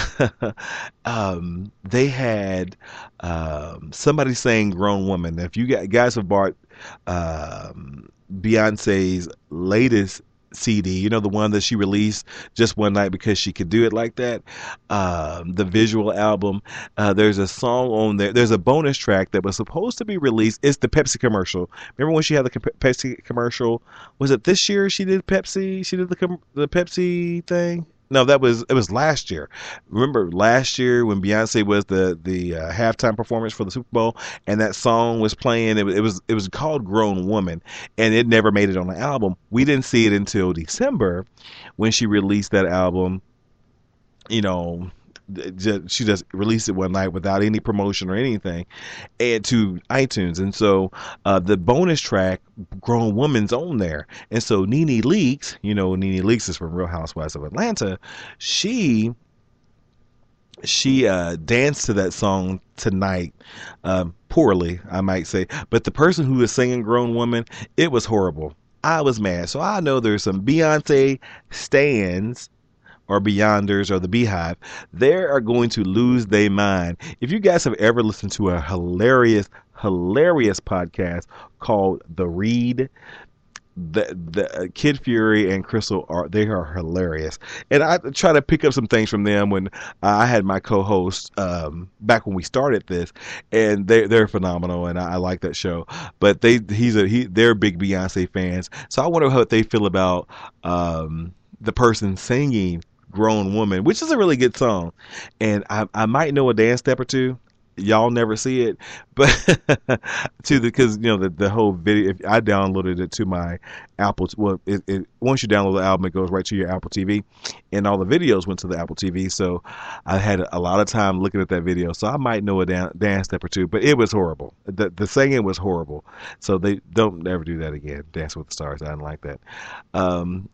um, they had um, somebody saying Grown Woman. If you guys have bought um, Beyonce's latest C D, you know, the one that she released just one night because she could do it like that, um, the visual album, uh, there's a song on there, there's a bonus track that was supposed to be released. It's the Pepsi commercial. Remember when she had the Pepsi commercial? Was it this year she did Pepsi? She did the the Pepsi thing? No, that was it was last year. Remember last year when Beyonce was the the uh, halftime performance for the Super Bowl, and that song was playing. It, it was it was called "Grown Woman," and it never made it on the album. We didn't see it until December when she released that album. You know, just, she just released it one night without any promotion or anything, and to iTunes. And so uh, the bonus track, Grown Woman's on there. And so Nene Leakes, you know, Nene Leakes is from Real Housewives of Atlanta. She she uh, danced to that song tonight, um, poorly, I might say. But the person who was singing Grown Woman, it was horrible. I was mad. So I know there's some Beyonce stans or Beyonders or the Beehive. They are going to lose their mind. If you guys have ever listened to a hilarious, hilarious podcast called The Read, the the uh, Kid Fury and Crystal are they are hilarious, and I try to pick up some things from them when uh, I had my co-host um, back when we started this, and they they're phenomenal, and I, I like that show. But they he's a he they're big Beyonce fans, so I wonder how they feel about um, the person singing Grown Woman, which is a really good song, and I I might know a dance step or two. Y'all never see it, but to the because you know the the whole video. If I downloaded it to my Apple, well, it, it once you download the album, it goes right to your Apple T V, and all the videos went to the Apple T V. So I had a lot of time looking at that video, so I might know a dan- dance step or two. But it was horrible. The the singing was horrible. So they don't ever do that again. Dance with the Stars. I didn't like that. Um,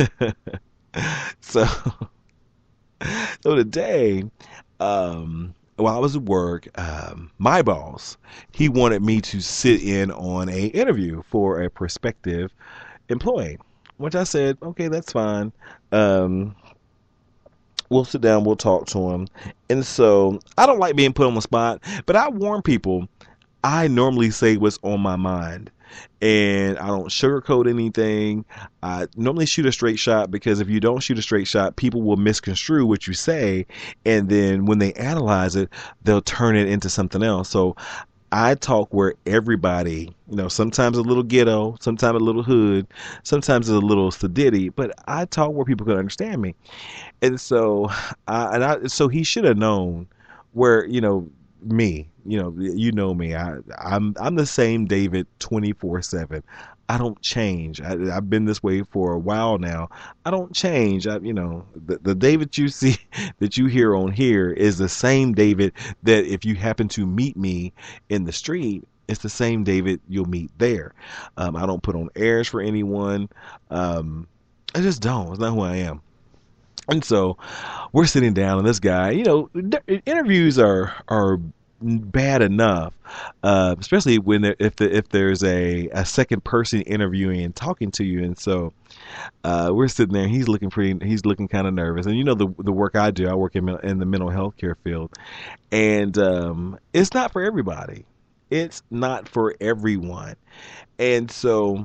so so today. Um, While I was at work, um, my boss, he wanted me to sit in on a interview for a prospective employee, which I said, okay, that's fine. Um, we'll sit down, we'll talk to him. And so I don't like being put on the spot, but I warn people, I normally say what's on my mind. And I don't sugarcoat anything. I normally shoot a straight shot, because if you don't shoot a straight shot, people will misconstrue what you say. And then when they analyze it, they'll turn it into something else. So I talk where everybody, you know, sometimes a little ghetto, sometimes a little hood, sometimes a little sedity, but I talk where people can understand me. And so, I, and I, so he should have known where, you know, me, you know, you know me. I, I'm I'm the same David twenty-four seven. I don't change. I, I've been this way for a while now. I don't change. I, you know, the, the David you see that you hear on here is the same David that if you happen to meet me in the street, it's the same David you'll meet there. Um, I don't put on airs for anyone. Um, I just don't. It's not who I am. And so we're sitting down, and this guy, you know, interviews are are bad enough, uh, especially when there, if the, if there's a, a second person interviewing and talking to you. And so uh, we're sitting there, and he's looking pretty, he's looking kind of nervous. And you know the the work I do, I work in in the mental health care field, and um, it's not for everybody. It's not for everyone. And so.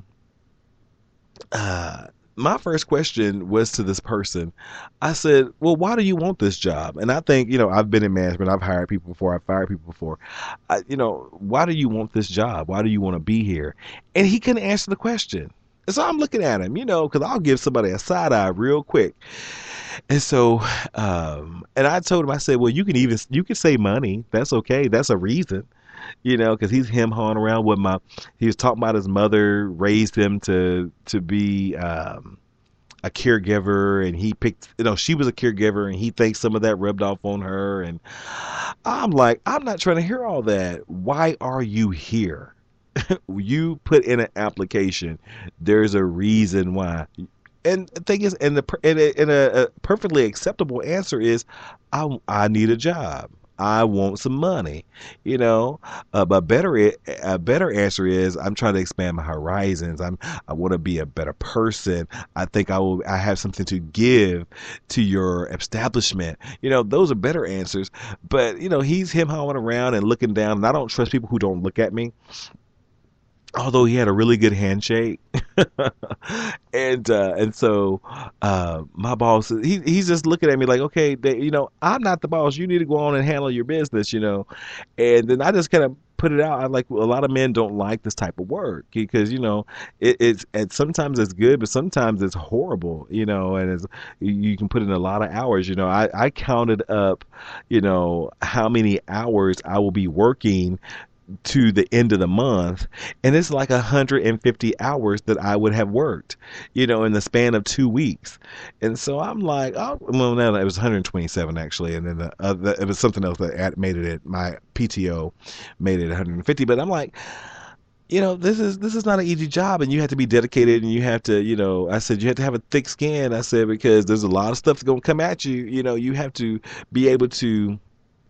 Uh, My first question was to this person. I said, well, why do you want this job? And I think, you know, I've been in management. I've hired people before. I've fired people before. I, you know, why do you want this job? Why do you want to be here? And he couldn't answer the question. And so I'm looking at him, you know, because I'll give somebody a side eye real quick. And so, um, and I told him, I said, well, you can even, you can say money. That's okay. That's a reason. You know, because he's him hawing around with my, he was talking about his mother raised him to, to be, um, a caregiver, and he picked, you know, she was a caregiver, and he thinks some of that rubbed off on her. And I'm like, I'm not trying to hear all that. Why are you here? You put in an application. There's a reason why. And the thing is, and the and a, and a, a perfectly acceptable answer is, I I need a job. I want some money, you know. Uh, but better a better answer is, I'm trying to expand my horizons. I'm I want to be a better person. I think I will. I have something to give to your establishment. You know, those are better answers. But you know, he's him hawing around and looking down. And I don't trust people who don't look at me. Although he had a really good handshake. and uh, and so uh, my boss, he he's just looking at me like, okay, they, you know, I'm not the boss. You need to go on and handle your business, you know. And then I just kind of put it out. I like, a lot of men don't like this type of work because, you know, it, it's and sometimes it's good, but sometimes it's horrible, you know. And it's, you can put in a lot of hours. You know, I I counted up, you know, how many hours I will be working to the end of the month, and it's like one hundred fifty hours that I would have worked, you know, in the span of two weeks. And so I'm like, oh, well, no, it was one hundred twenty-seven actually, and then the, uh, the, it was something else that made it, my P T O made it one hundred fifty. But I'm like, you know, this is this is not an easy job, and you have to be dedicated, and you have to, you know, I said you have to have a thick skin. I said, because there's a lot of stuff that's gonna come at you. You know, you have to be able to,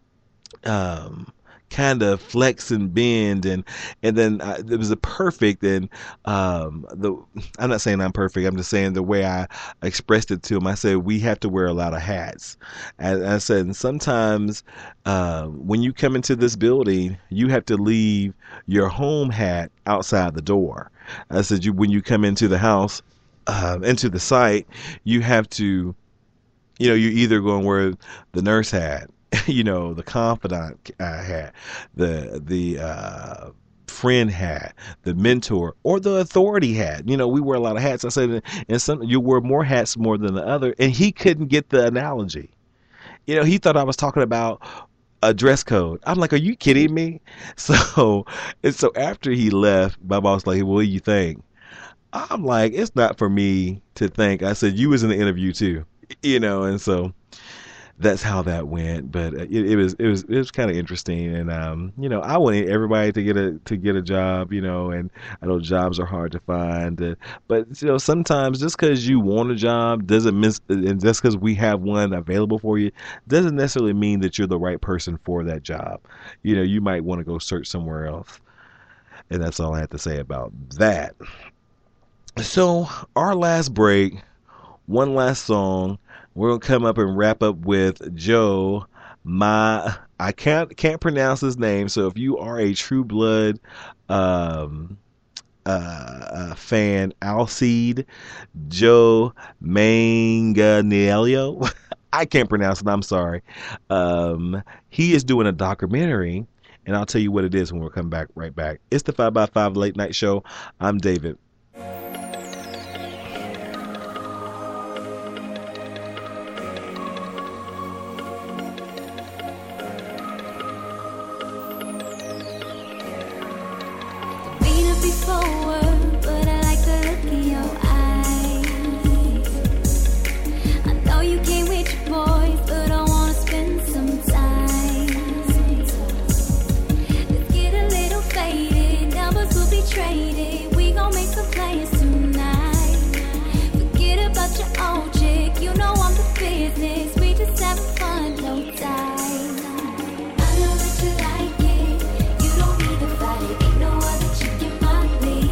um. kind of flex and bend, and and then uh, it was a perfect, and um the I'm not saying I'm perfect, I'm just saying the way I expressed it to him. I said we have to wear a lot of hats. And I said, and sometimes uh, when you come into this building, you have to leave your home hat outside the door. I said, you when you come into the house, uh, into the site, you have to, you know, you're either going to wear the nurse hat, you know, the confidant uh, hat, the the uh, friend hat, the mentor, or the authority hat. You know, we wear a lot of hats. I said, and some you wear more hats more than the other, and he couldn't get the analogy. You know, he thought I was talking about a dress code. I'm like, are you kidding me? So, and so after he left, my boss was like, what do you think? I'm like, it's not for me to think. I said, you was in the interview too, you know, and so that's how that went. But it, it was it was it was kind of interesting, and um, you know, I wanted everybody to get a to get a job, you know, and I know jobs are hard to find, uh, but you know, sometimes just because you want a job doesn't miss, and just because we have one available for you doesn't necessarily mean that you're the right person for that job. You know, you might want to go search somewhere else, and that's all I have to say about that. So our last break, one last song. We're gonna come up and wrap up with Joe. My I can't can't pronounce his name, so if you are a True Blood um, uh, uh, fan, Alcide Joe Manganiello, I can't pronounce it. I'm sorry. Um, he is doing a documentary, and I'll tell you what it is when we come back. Right back. It's the five by five Late Night Show. I'm David. I know that you like it. You don't need to fight it. Ain't no other chick in my league.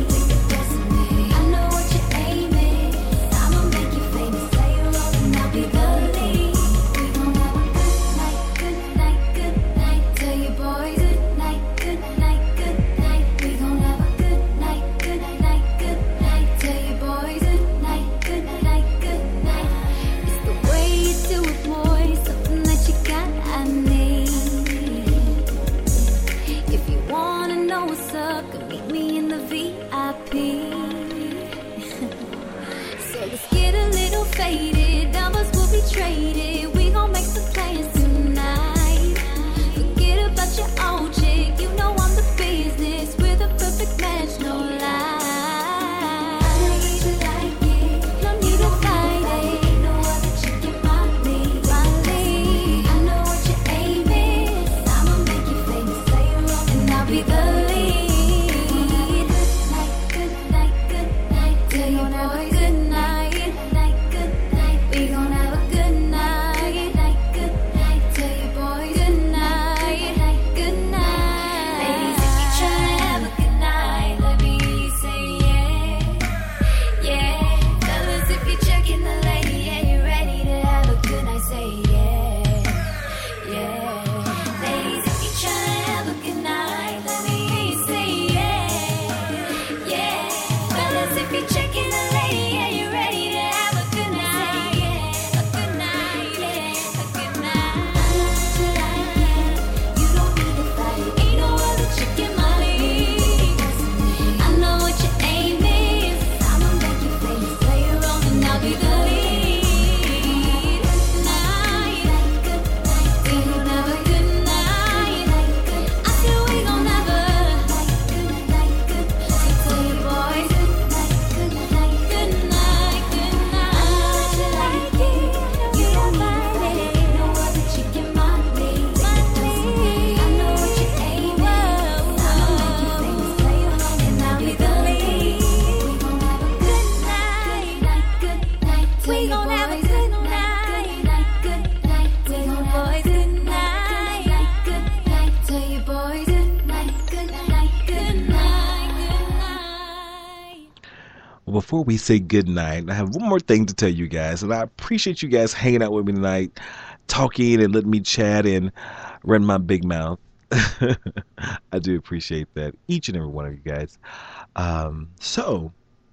before we say goodnight, I have one more thing to tell you guys, and I appreciate you guys hanging out with me tonight, talking and letting me chat and run my big mouth. I do appreciate that, each and every one of you guys. Um, so,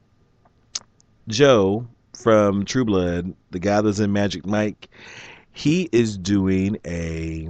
Joe from True Blood, the guy that's in Magic Mike, he is doing a,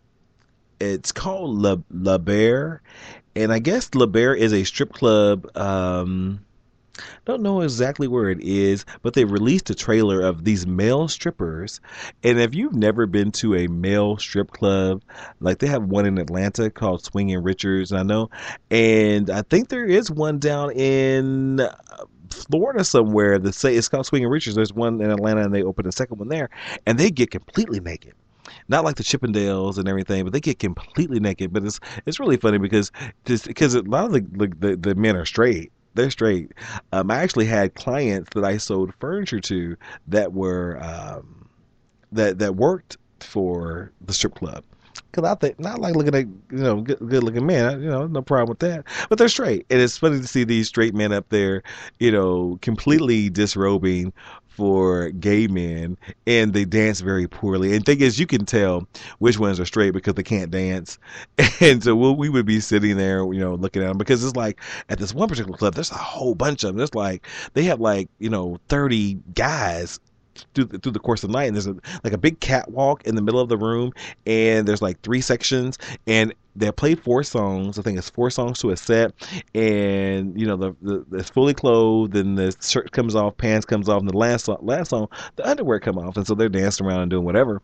it's called La, La Bear, and I guess La Bear is a strip club. um, don't know exactly where it is, but they released a trailer of these male strippers. And if you've never been to a male strip club, like they have one in Atlanta called Swinging Richards, I know, and I think there is one down in Florida somewhere that say it's called Swinging Richards. There's one in Atlanta, and they opened a second one there, and they get completely naked. Not like the Chippendales and everything, but they get completely naked. But it's it's really funny because just because a lot of the, the the men are straight. They're straight. Um, I actually had clients that I sold furniture to that were um, that that worked for the strip club. Because I think not like looking at you know good, good looking men, you know, no problem with that. But they're straight, and it's funny to see these straight men up there, you know, completely disrobing for gay men, and they dance very poorly. And thing is, you can tell which ones are straight because they can't dance. And so we'll, we would be sitting there, you know, looking at them, because it's like at this one particular club, there's a whole bunch of them. There's like they have like you know thirty guys through the, through the course of the night, and there's a, like a big catwalk in the middle of the room, and there's like three sections, and they play four songs. I think it's four songs to a set, and you know the, the it's fully clothed, and the shirt comes off, pants comes off, and the last song, last song the underwear come off, and so they're dancing around and doing whatever.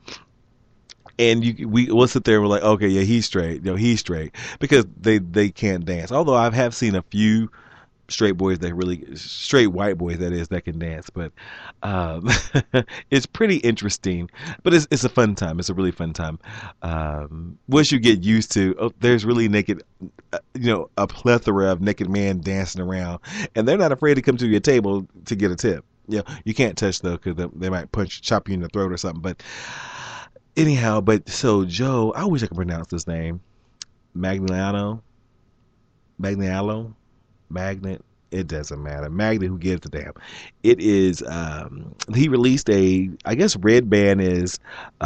And you, we will sit there and we're like, okay, yeah, he's straight, you know, he's straight, because they they can't dance. Although I have seen a few straight boys that really straight white boys that is that can dance, but um it's pretty interesting, but it's it's a fun time. It's a really fun time. Um once you get used to, oh, there's really naked uh, you know a plethora of naked men dancing around, and they're not afraid to come to your table to get a tip. You know, you can't touch though, because they, they might punch chop you in the throat or something. But anyhow, but so Joe, I wish I could pronounce this name, Magliano Magliano Magnet, it doesn't matter. Magnet, who gives a damn? It is, um, he released a, I guess Red Band is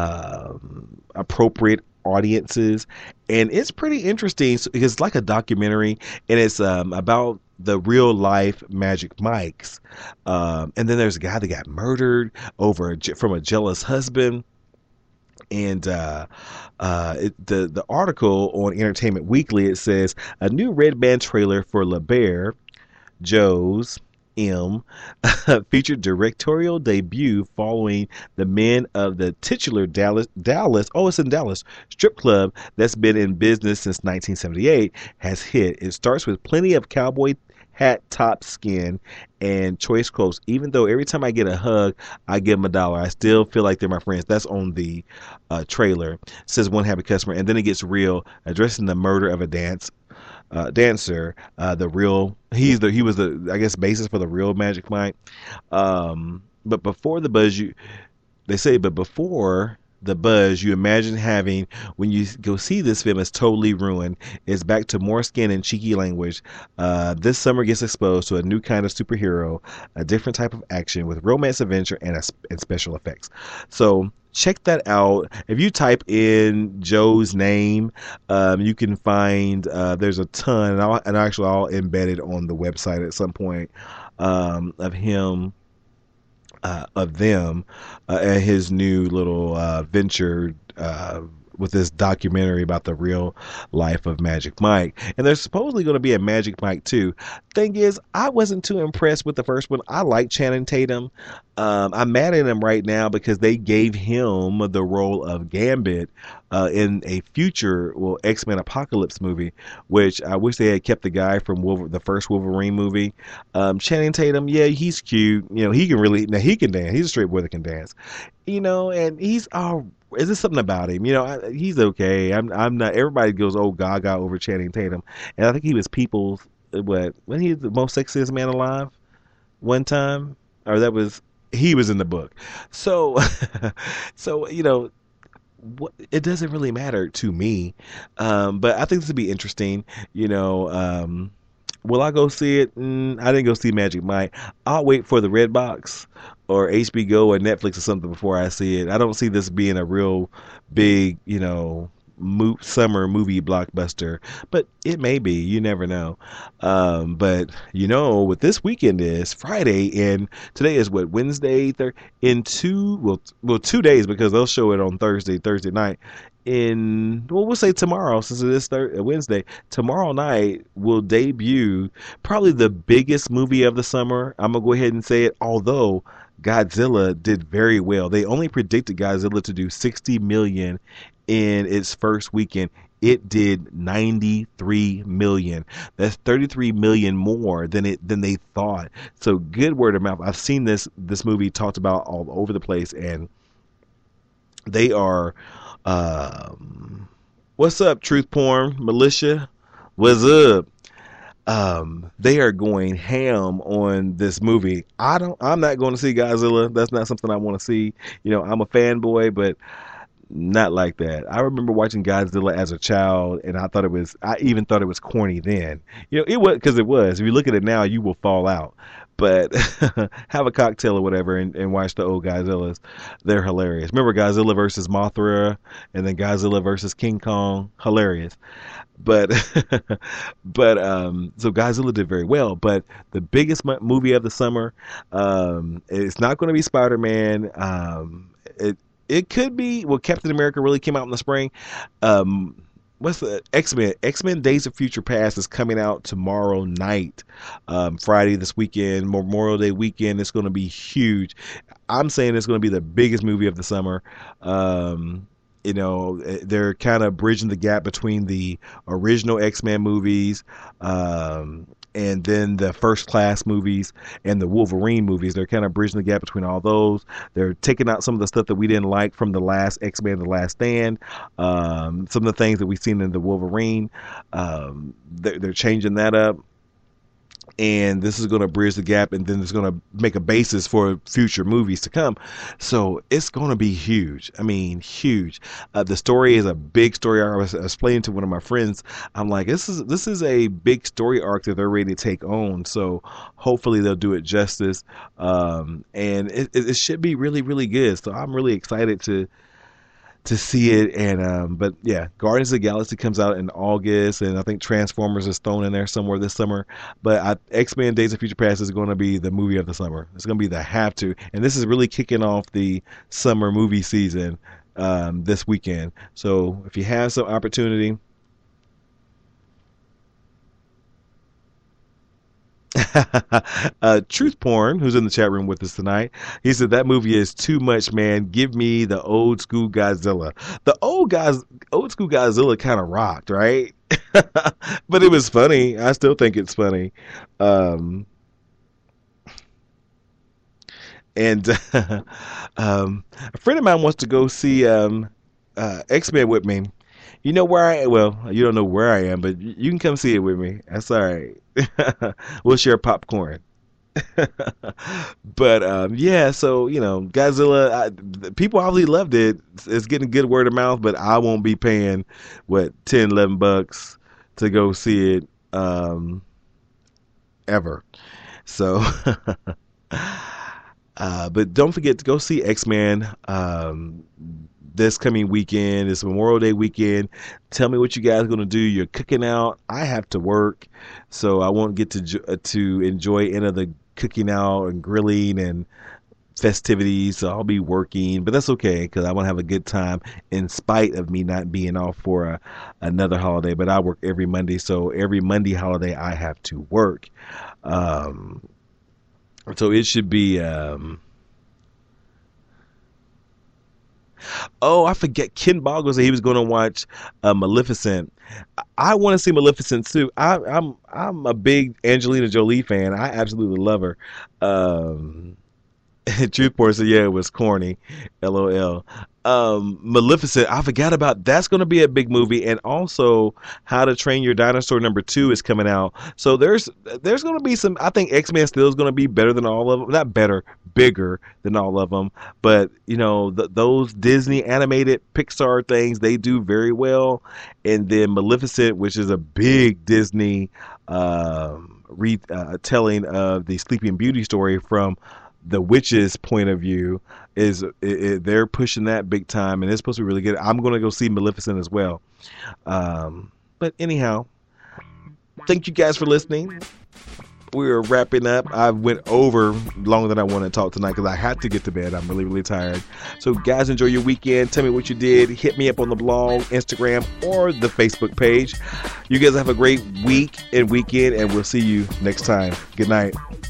um, appropriate audiences, and it's pretty interesting because it's like a documentary, and it's um, about the real life Magic Mikes. Um, and then there's a guy that got murdered over from a jealous husband. And uh, uh, it, the the article on Entertainment Weekly, it says a new Red Band trailer for La Bear, Joe's M, featured directorial debut following the men of the titular Dallas Dallas oh it's in Dallas strip club that's been in business since nineteen seventy-eight has hit. It starts with plenty of cowboy hat top skin and choice quotes. Even though every time I get a hug, I give them a dollar, I still feel like they're my friends. That's on the uh, trailer, says one happy customer. And then it gets real, addressing the murder of a dance uh, dancer. Uh, the real, he's the he was the I guess basis for the real Magic Mike. Um, but before the buzz, you they say, but before the buzz you imagine having when you go see this film is totally ruined. It's back to more skin and cheeky language. Uh, this summer gets exposed to a new kind of superhero, a different type of action with romance, adventure, and, a, and special effects. So check that out. If you type in Joe's name, um, you can find uh, there's a ton, and, I'll, and actually I'll embed it on the website at some point um, of him. Uh, of them uh, and his new little uh, venture uh, with this documentary about the real life of Magic Mike. And there's supposedly going to be a Magic Mike two. Thing is, I wasn't too impressed with the first one. I like Channing Tatum. Um, I'm mad at him right now because they gave him the role of Gambit uh, in a future, well, X-Men Apocalypse movie, which I wish they had kept the guy from Wolver- the first Wolverine movie. Um, Channing Tatum, yeah, he's cute. You know, he can really, now he can dance. He's a straight boy that can dance. You know, and he's all, is there something about him? You know, I, he's okay. I'm, I'm not, everybody goes, oh, gaga over Channing Tatum. And I think he was people's, what, when he was the most sexiest man alive one time? Or that was, he was in the book. So, so, you know, what, it doesn't really matter to me. Um, but I think this would be interesting. You know, um, Will I go see it? Mm, I didn't go see Magic Mike. I'll wait for the Redbox or H B O or Netflix or something before I see it. I don't see this being a real big, you know, mo- summer movie blockbuster, but it may be. You never know. Um, but you know what this weekend is? Friday, and today is what, Wednesday. Thir- in two, well, well, two days, because they'll show it on Thursday, Thursday night. In, well, we'll say tomorrow, since it is Thursday, Wednesday. Tomorrow night will debut probably the biggest movie of the summer. I'm gonna go ahead and say it. Although Godzilla did very well, they only predicted Godzilla to do sixty million in its first weekend. It did ninety-three million. That's thirty-three million more than it than they thought. So good word of mouth. I've seen this this movie talked about all over the place, and they are. Um, what's up, Truth Porn Militia? What's up? Um, they are going ham on this movie. I don't. I'm not going to see Godzilla. That's not something I want to see. You know, I'm a fanboy, but not like that. I remember watching Godzilla as a child, and I thought it was. I even thought it was corny then. You know, it was, because it was. If you look at it now, you will fall out. But have a cocktail or whatever and, and watch the old Godzillas. They're hilarious. Remember Godzilla versus Mothra, and then Godzilla versus King Kong? Hilarious. But but um, so Godzilla did very well. But the biggest mo- movie of the summer, um, it's not going to be Spider-Man. Um, it it could be. Well, Captain America really came out in the spring. Um, What's the X-Men? X-Men Days of Future Past is coming out tomorrow night, um, Friday this weekend, Memorial Day weekend. It's going to be huge. I'm saying it's going to be the biggest movie of the summer. Um, you know, they're kind of bridging the gap between the original X-Men movies, um, and then the First Class movies and the Wolverine movies. They're kind of bridging the gap between all those. They're taking out some of the stuff that we didn't like from the last X-Men, The Last Stand. Um, some of the things that we've seen in the Wolverine. Um, they're, they're changing that up. And this is going to bridge the gap, and then it's going to make a basis for future movies to come. So it's going to be huge. I mean, huge. Uh, the story is a big story arc. I was explaining to one of my friends. I'm like, this is this is a big story arc that they're ready to take on. So hopefully they'll do it justice, um, and it, it should be really, really good. So I'm really excited to. to see it. And um but yeah, Guardians of the Galaxy comes out in August, and I think Transformers is thrown in there somewhere this summer. But I, X-Men Days of Future Past is going to be the movie of the summer. It's going to be the have to, and this is really kicking off the summer movie season um this weekend. So if you have some opportunity, uh, Truth Porn, who's in the chat room with us tonight, he said that movie is too much, man. Give me the old school Godzilla. The old guys, old school Godzilla, kind of rocked, right? But it was funny. I still think it's funny. Um, and um, a friend of mine wants to go see um, uh, X-Men with me. You know where I well, you don't know where I am, but you can come see it with me. That's all right. We'll share popcorn. But um, yeah, so you know, Godzilla. I, people obviously loved it. It's, it's getting good word of mouth, but I won't be paying what ten, eleven bucks to go see it um, ever. So, uh, but don't forget to go see X-Men. Um, This coming weekend, it's Memorial Day weekend. Tell me what you guys are going to do. You're cooking out. I have to work, so I won't get to uh, to enjoy any of the cooking out and grilling and festivities. So I'll be working, but that's okay because I want to have a good time in spite of me not being off for a, another holiday. But I work every Monday, so every Monday holiday I have to work. Um, so it should be. Um, Oh, I forget. Ken Boggle said he was going to watch uh, Maleficent. I, I want to see Maleficent too. I, I'm I'm a big Angelina Jolie fan. I absolutely love her. Um, Truthport said, "Yeah, it was corny." LOL. Um, Maleficent. I forgot about that's going to be a big movie, and also How to Train Your Dinosaur number two is coming out. So there's there's going to be some. I think X-Men still is going to be better than all of them. Not better, bigger than all of them. But you know, the, those Disney animated Pixar things, they do very well. And then Maleficent, which is a big Disney um, retelling uh, of the Sleeping Beauty story from the witch's point of view. Is it, it, they're pushing that big time, and it's supposed to be really good. I'm going to go see Maleficent as well. Um, but anyhow, thank you guys for listening. We're wrapping up. I went over longer than I want to talk tonight because I had to get to bed. I'm really, really tired. So guys, enjoy your weekend. Tell me what you did. Hit me up on the blog, Instagram, or the Facebook page. You guys have a great week and weekend, and we'll see you next time. Good night.